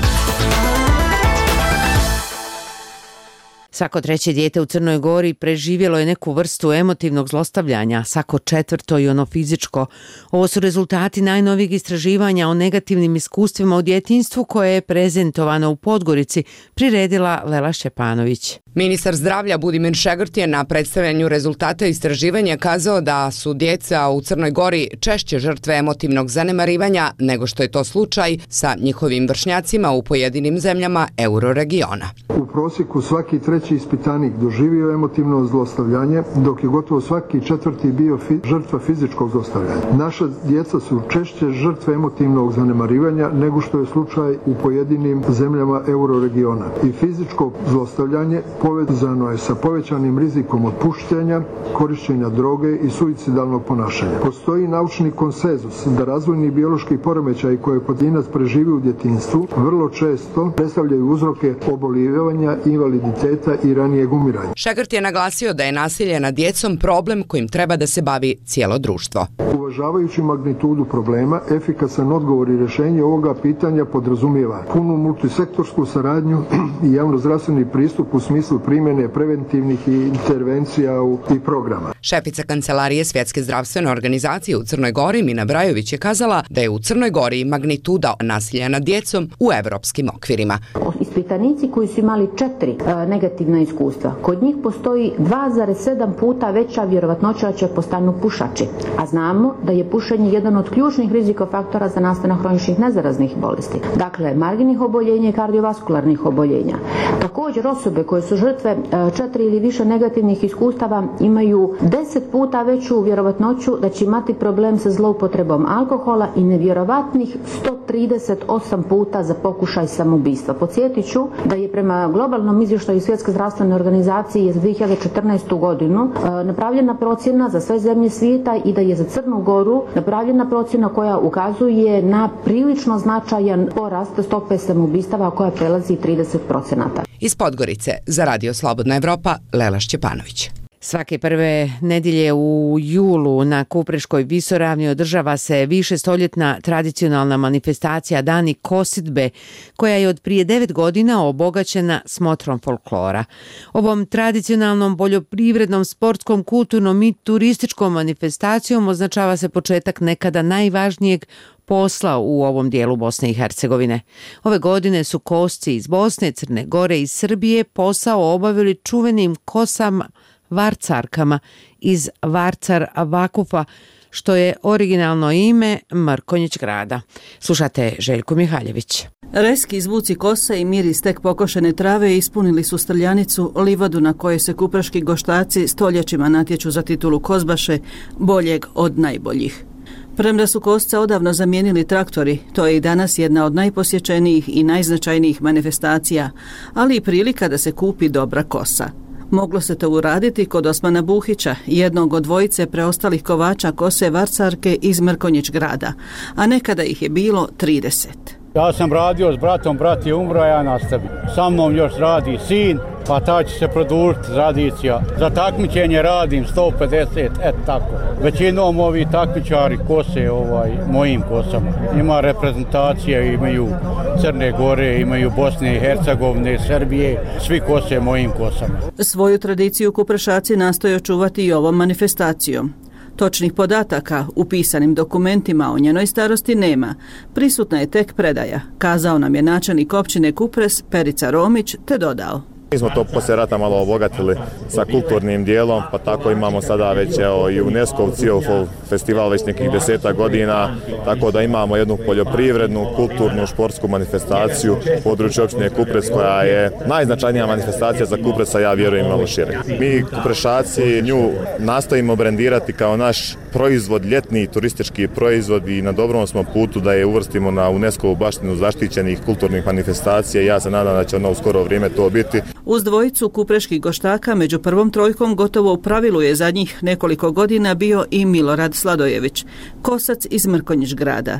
Svako treće dijete u Crnoj Gori preživjelo je neku vrstu emotivnog zlostavljanja, svako četvrto i ono fizičko. Ovo su rezultati najnovijeg istraživanja o negativnim iskustvima u djetinjstvu koje je prezentovano u Podgorici, priredila Lela Šćepanović. Ministar zdravlja Budimir Šegrt je na predstavljanju rezultata istraživanja kazao da su djeca u Crnoj Gori češće žrtve emotivnog zanemarivanja nego što je to slučaj sa njihovim vršnjacima u pojedinim zemljama euroregiona. U prosjeku svaki treći ispitanik doživio emotivno zlostavljanje, dok je gotovo svaki četvrti bio fi, žrtva fizičkog zlostavljanja. Naša djeca su češće žrtve emotivnog zanemarivanja nego što je slučaj u pojedinim zemljama euroregiona. I fizičko zlostavljanje povezano je sa povećanim rizikom otpuštenja, korišćenja droge i suicidalnog ponašanja. Postoji naučni konsenzus da razvojni biološki poremećaji koje pojedinac preživi u djetinjstvu vrlo često predstavljaju uzroke oboljevanja, invaliditeta i ranijeg umiranja. Šegrt je naglasio da je nasilje nad djecom problem kojim treba da se bavi cijelo društvo. Uvažavajući magnitudu problema, efikasan odgovor i rješenje ovoga pitanja podrazumijeva punu multisektorsku saradnju i javnozdravstveni pristup u smislu primjene preventivnih intervencija i programa. Šefica Kancelarije Svjetske zdravstvene organizacije u Crnoj Gori Mina Brajović je kazala da je u Crnoj Gori magnituda nasilja nad djecom u evropskim okvirima. Ispitanici koji su imali četiri e, negativna iskustva, kod njih postoji dva zarez sedam puta veća vjerovatnoća da će postanu pušači, a znamo da je pušenje jedan od ključnih rizikofaktora za nastanak hroničnih nezaraznih bolesti, dakle marginih oboljenja i kardiovaskularnih oboljenja. Također osobe koje su žrtve četiri ili više negativnih iskustava imaju deset puta veću vjerovatnoću da će imati problem sa zloupotrebom alkohola i nevjerovatnih sto trideset osam puta za pokušaj samoubistva. Podsjetit ću da je prema globalnom izvještaju Svjetske zdravstvene organizacije za dvije hiljade četrnaestu godinu napravljena procjena za sve zemlje svijeta i da je za Crnu Goru napravljena procjena koja ukazuje na prilično značajan porast stope samoubistava koja prelazi trideset procenata. Iz Podgorice za Radio Slobodna Evropa, Lela Šćepanović. Svake prve nedjelje u julu na Kupreškoj visoravni održava se višestoljetna tradicionalna manifestacija Dani Kosidbe, koja je od prije devet godina obogaćena smotrom folklora. Ovom tradicionalnom poljoprivrednom, sportskom, kulturnom i turističkom manifestacijom označava se početak nekada najvažnijeg posla u ovom dijelu Bosne i Hercegovine. Ove godine su kosci iz Bosne, Crne Gore i Srbije posao obavili čuvenim kosama varcarkama iz Varcar Vakufa, što je originalno ime Mrkonjić grada. Slušate Željko Mihaljević. Reski zvuci kosa i miris tek pokošene trave ispunili su Strljanicu, livadu na kojoj se kupraški goštaci stoljećima natječu za titulu kozbaše, boljeg od najboljih. Premda su kosca odavno zamijenili traktori, to je i danas jedna od najposjećenijih i najznačajnijih manifestacija, ali i prilika da se kupi dobra kosa. Moglo se to uraditi kod Osmana Buhića, jednog od dvojice preostalih kovača kose varcarke iz Mrkonjić grada, a nekada ih je bilo trideset. Ja sam radio s bratom, brat je umro, a ja nastavim. Sa mnom još radi sin, pa ta će se produžiti tradicija. Za takmičenje radim sto pedeset, et tako. Većinom ovi takmičari kose ovaj, mojim kosama. Ima reprezentacije, imaju Crne Gore, imaju Bosne i Hercegovine, Srbije, svi kose mojim kosama. Svoju tradiciju kuprešaci nastoje očuvati i ovom manifestacijom. Točnih podataka u pisanim dokumentima o njenoj starosti nema. Prisutna je tek predaja, kazao nam je načelnik općine Kupres Perica Romić, te dodao. Mi smo to poslije rata malo obogatili sa kulturnim dijelom, pa tako imamo sada već evo, i UNESCO Ciofol festival već nekih deseta godina, tako da imamo jednu poljoprivrednu, kulturnu, športsku manifestaciju u području općine Kupres koja je najznačajnija manifestacija za Kupresa, ja vjerujem malo šire. Mi Kuprešaci nju nastojimo brendirati kao naš proizvod, ljetni turistički proizvod i na dobrom smo putu da je uvrstimo na UNESCO baštinu zaštićenih kulturnih manifestacija i ja se nadam da će ona u skoro vrijeme to biti. Uz dvojicu kupreških goštaka među prvom trojkom gotovo u pravilu je zadnjih nekoliko godina bio i Milorad Sladojević, kosac iz Mrkonjić grada.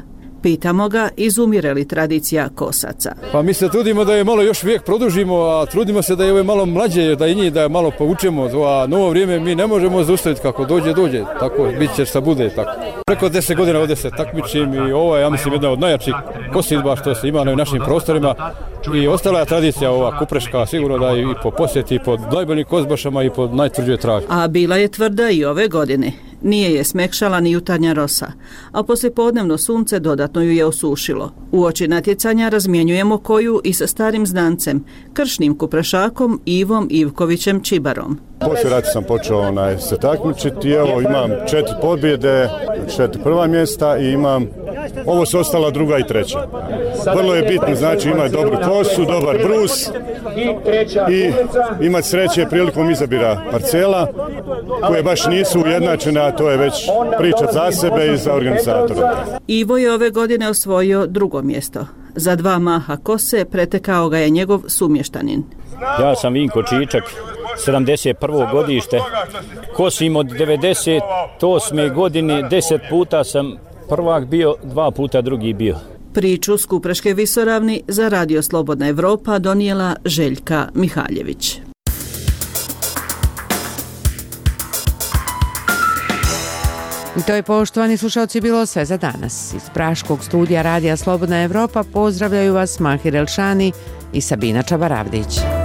Pitamo ga izumire li tradicija kosaca. Pa mi se trudimo da je malo još vijek produžimo, a trudimo se da je ove malo mlađe, da i njih da je malo poučemo, a novo vrijeme mi ne možemo zaustaviti kako dođe, dođe, tako bit će šta bude tako. Preko deset godina ovdje se takmičim i ovo je, ja mislim, jedna od najjačih kosidba što se ima na našim prostorima i ostala je tradicija ova kupreška, sigurno da i po posjeti, i po najboljim kozbašama i po najtvrđoj travi. A bila je tvrda i ove godine. Nije je smekšala ni jutarnja rosa, a poslijepodnevno sunce dodatno ju je osušilo. Uoči natjecanja razmjenjujemo koju i sa starim znancem, kršnim kuprešakom Ivom Ivkovićem Čibarom. Poslije rata sam počeo onaj, se takmičiti, evo imam četiri pobjede, četiri prva mjesta i imam, ovo su ostala druga i treća. Vrlo je bitno, znači imati dobru kosu, dobar brus i imati sreće prilikom izabira parcela koje baš nisu ujednačene, a to je već priča za sebe i za organizatora. Ivo je ove godine osvojio drugo mjesto. Za dva maha kose pretekao ga je njegov sumještanin. Ja sam Vinko Čičak, sedamdeset prvo godište. Kosim od devedeset osme godine, deset puta sam prvak bio, dva puta drugi bio. Priču s Kupreške visoravni za Radio Slobodna Evropa donijela Željka Mihaljević. I to je, poštovani slušalci, bilo sve za danas. Iz praškog studija Radija Slobodna Evropa pozdravljaju vas Mahir Elšani i Sabina Čabaravdić.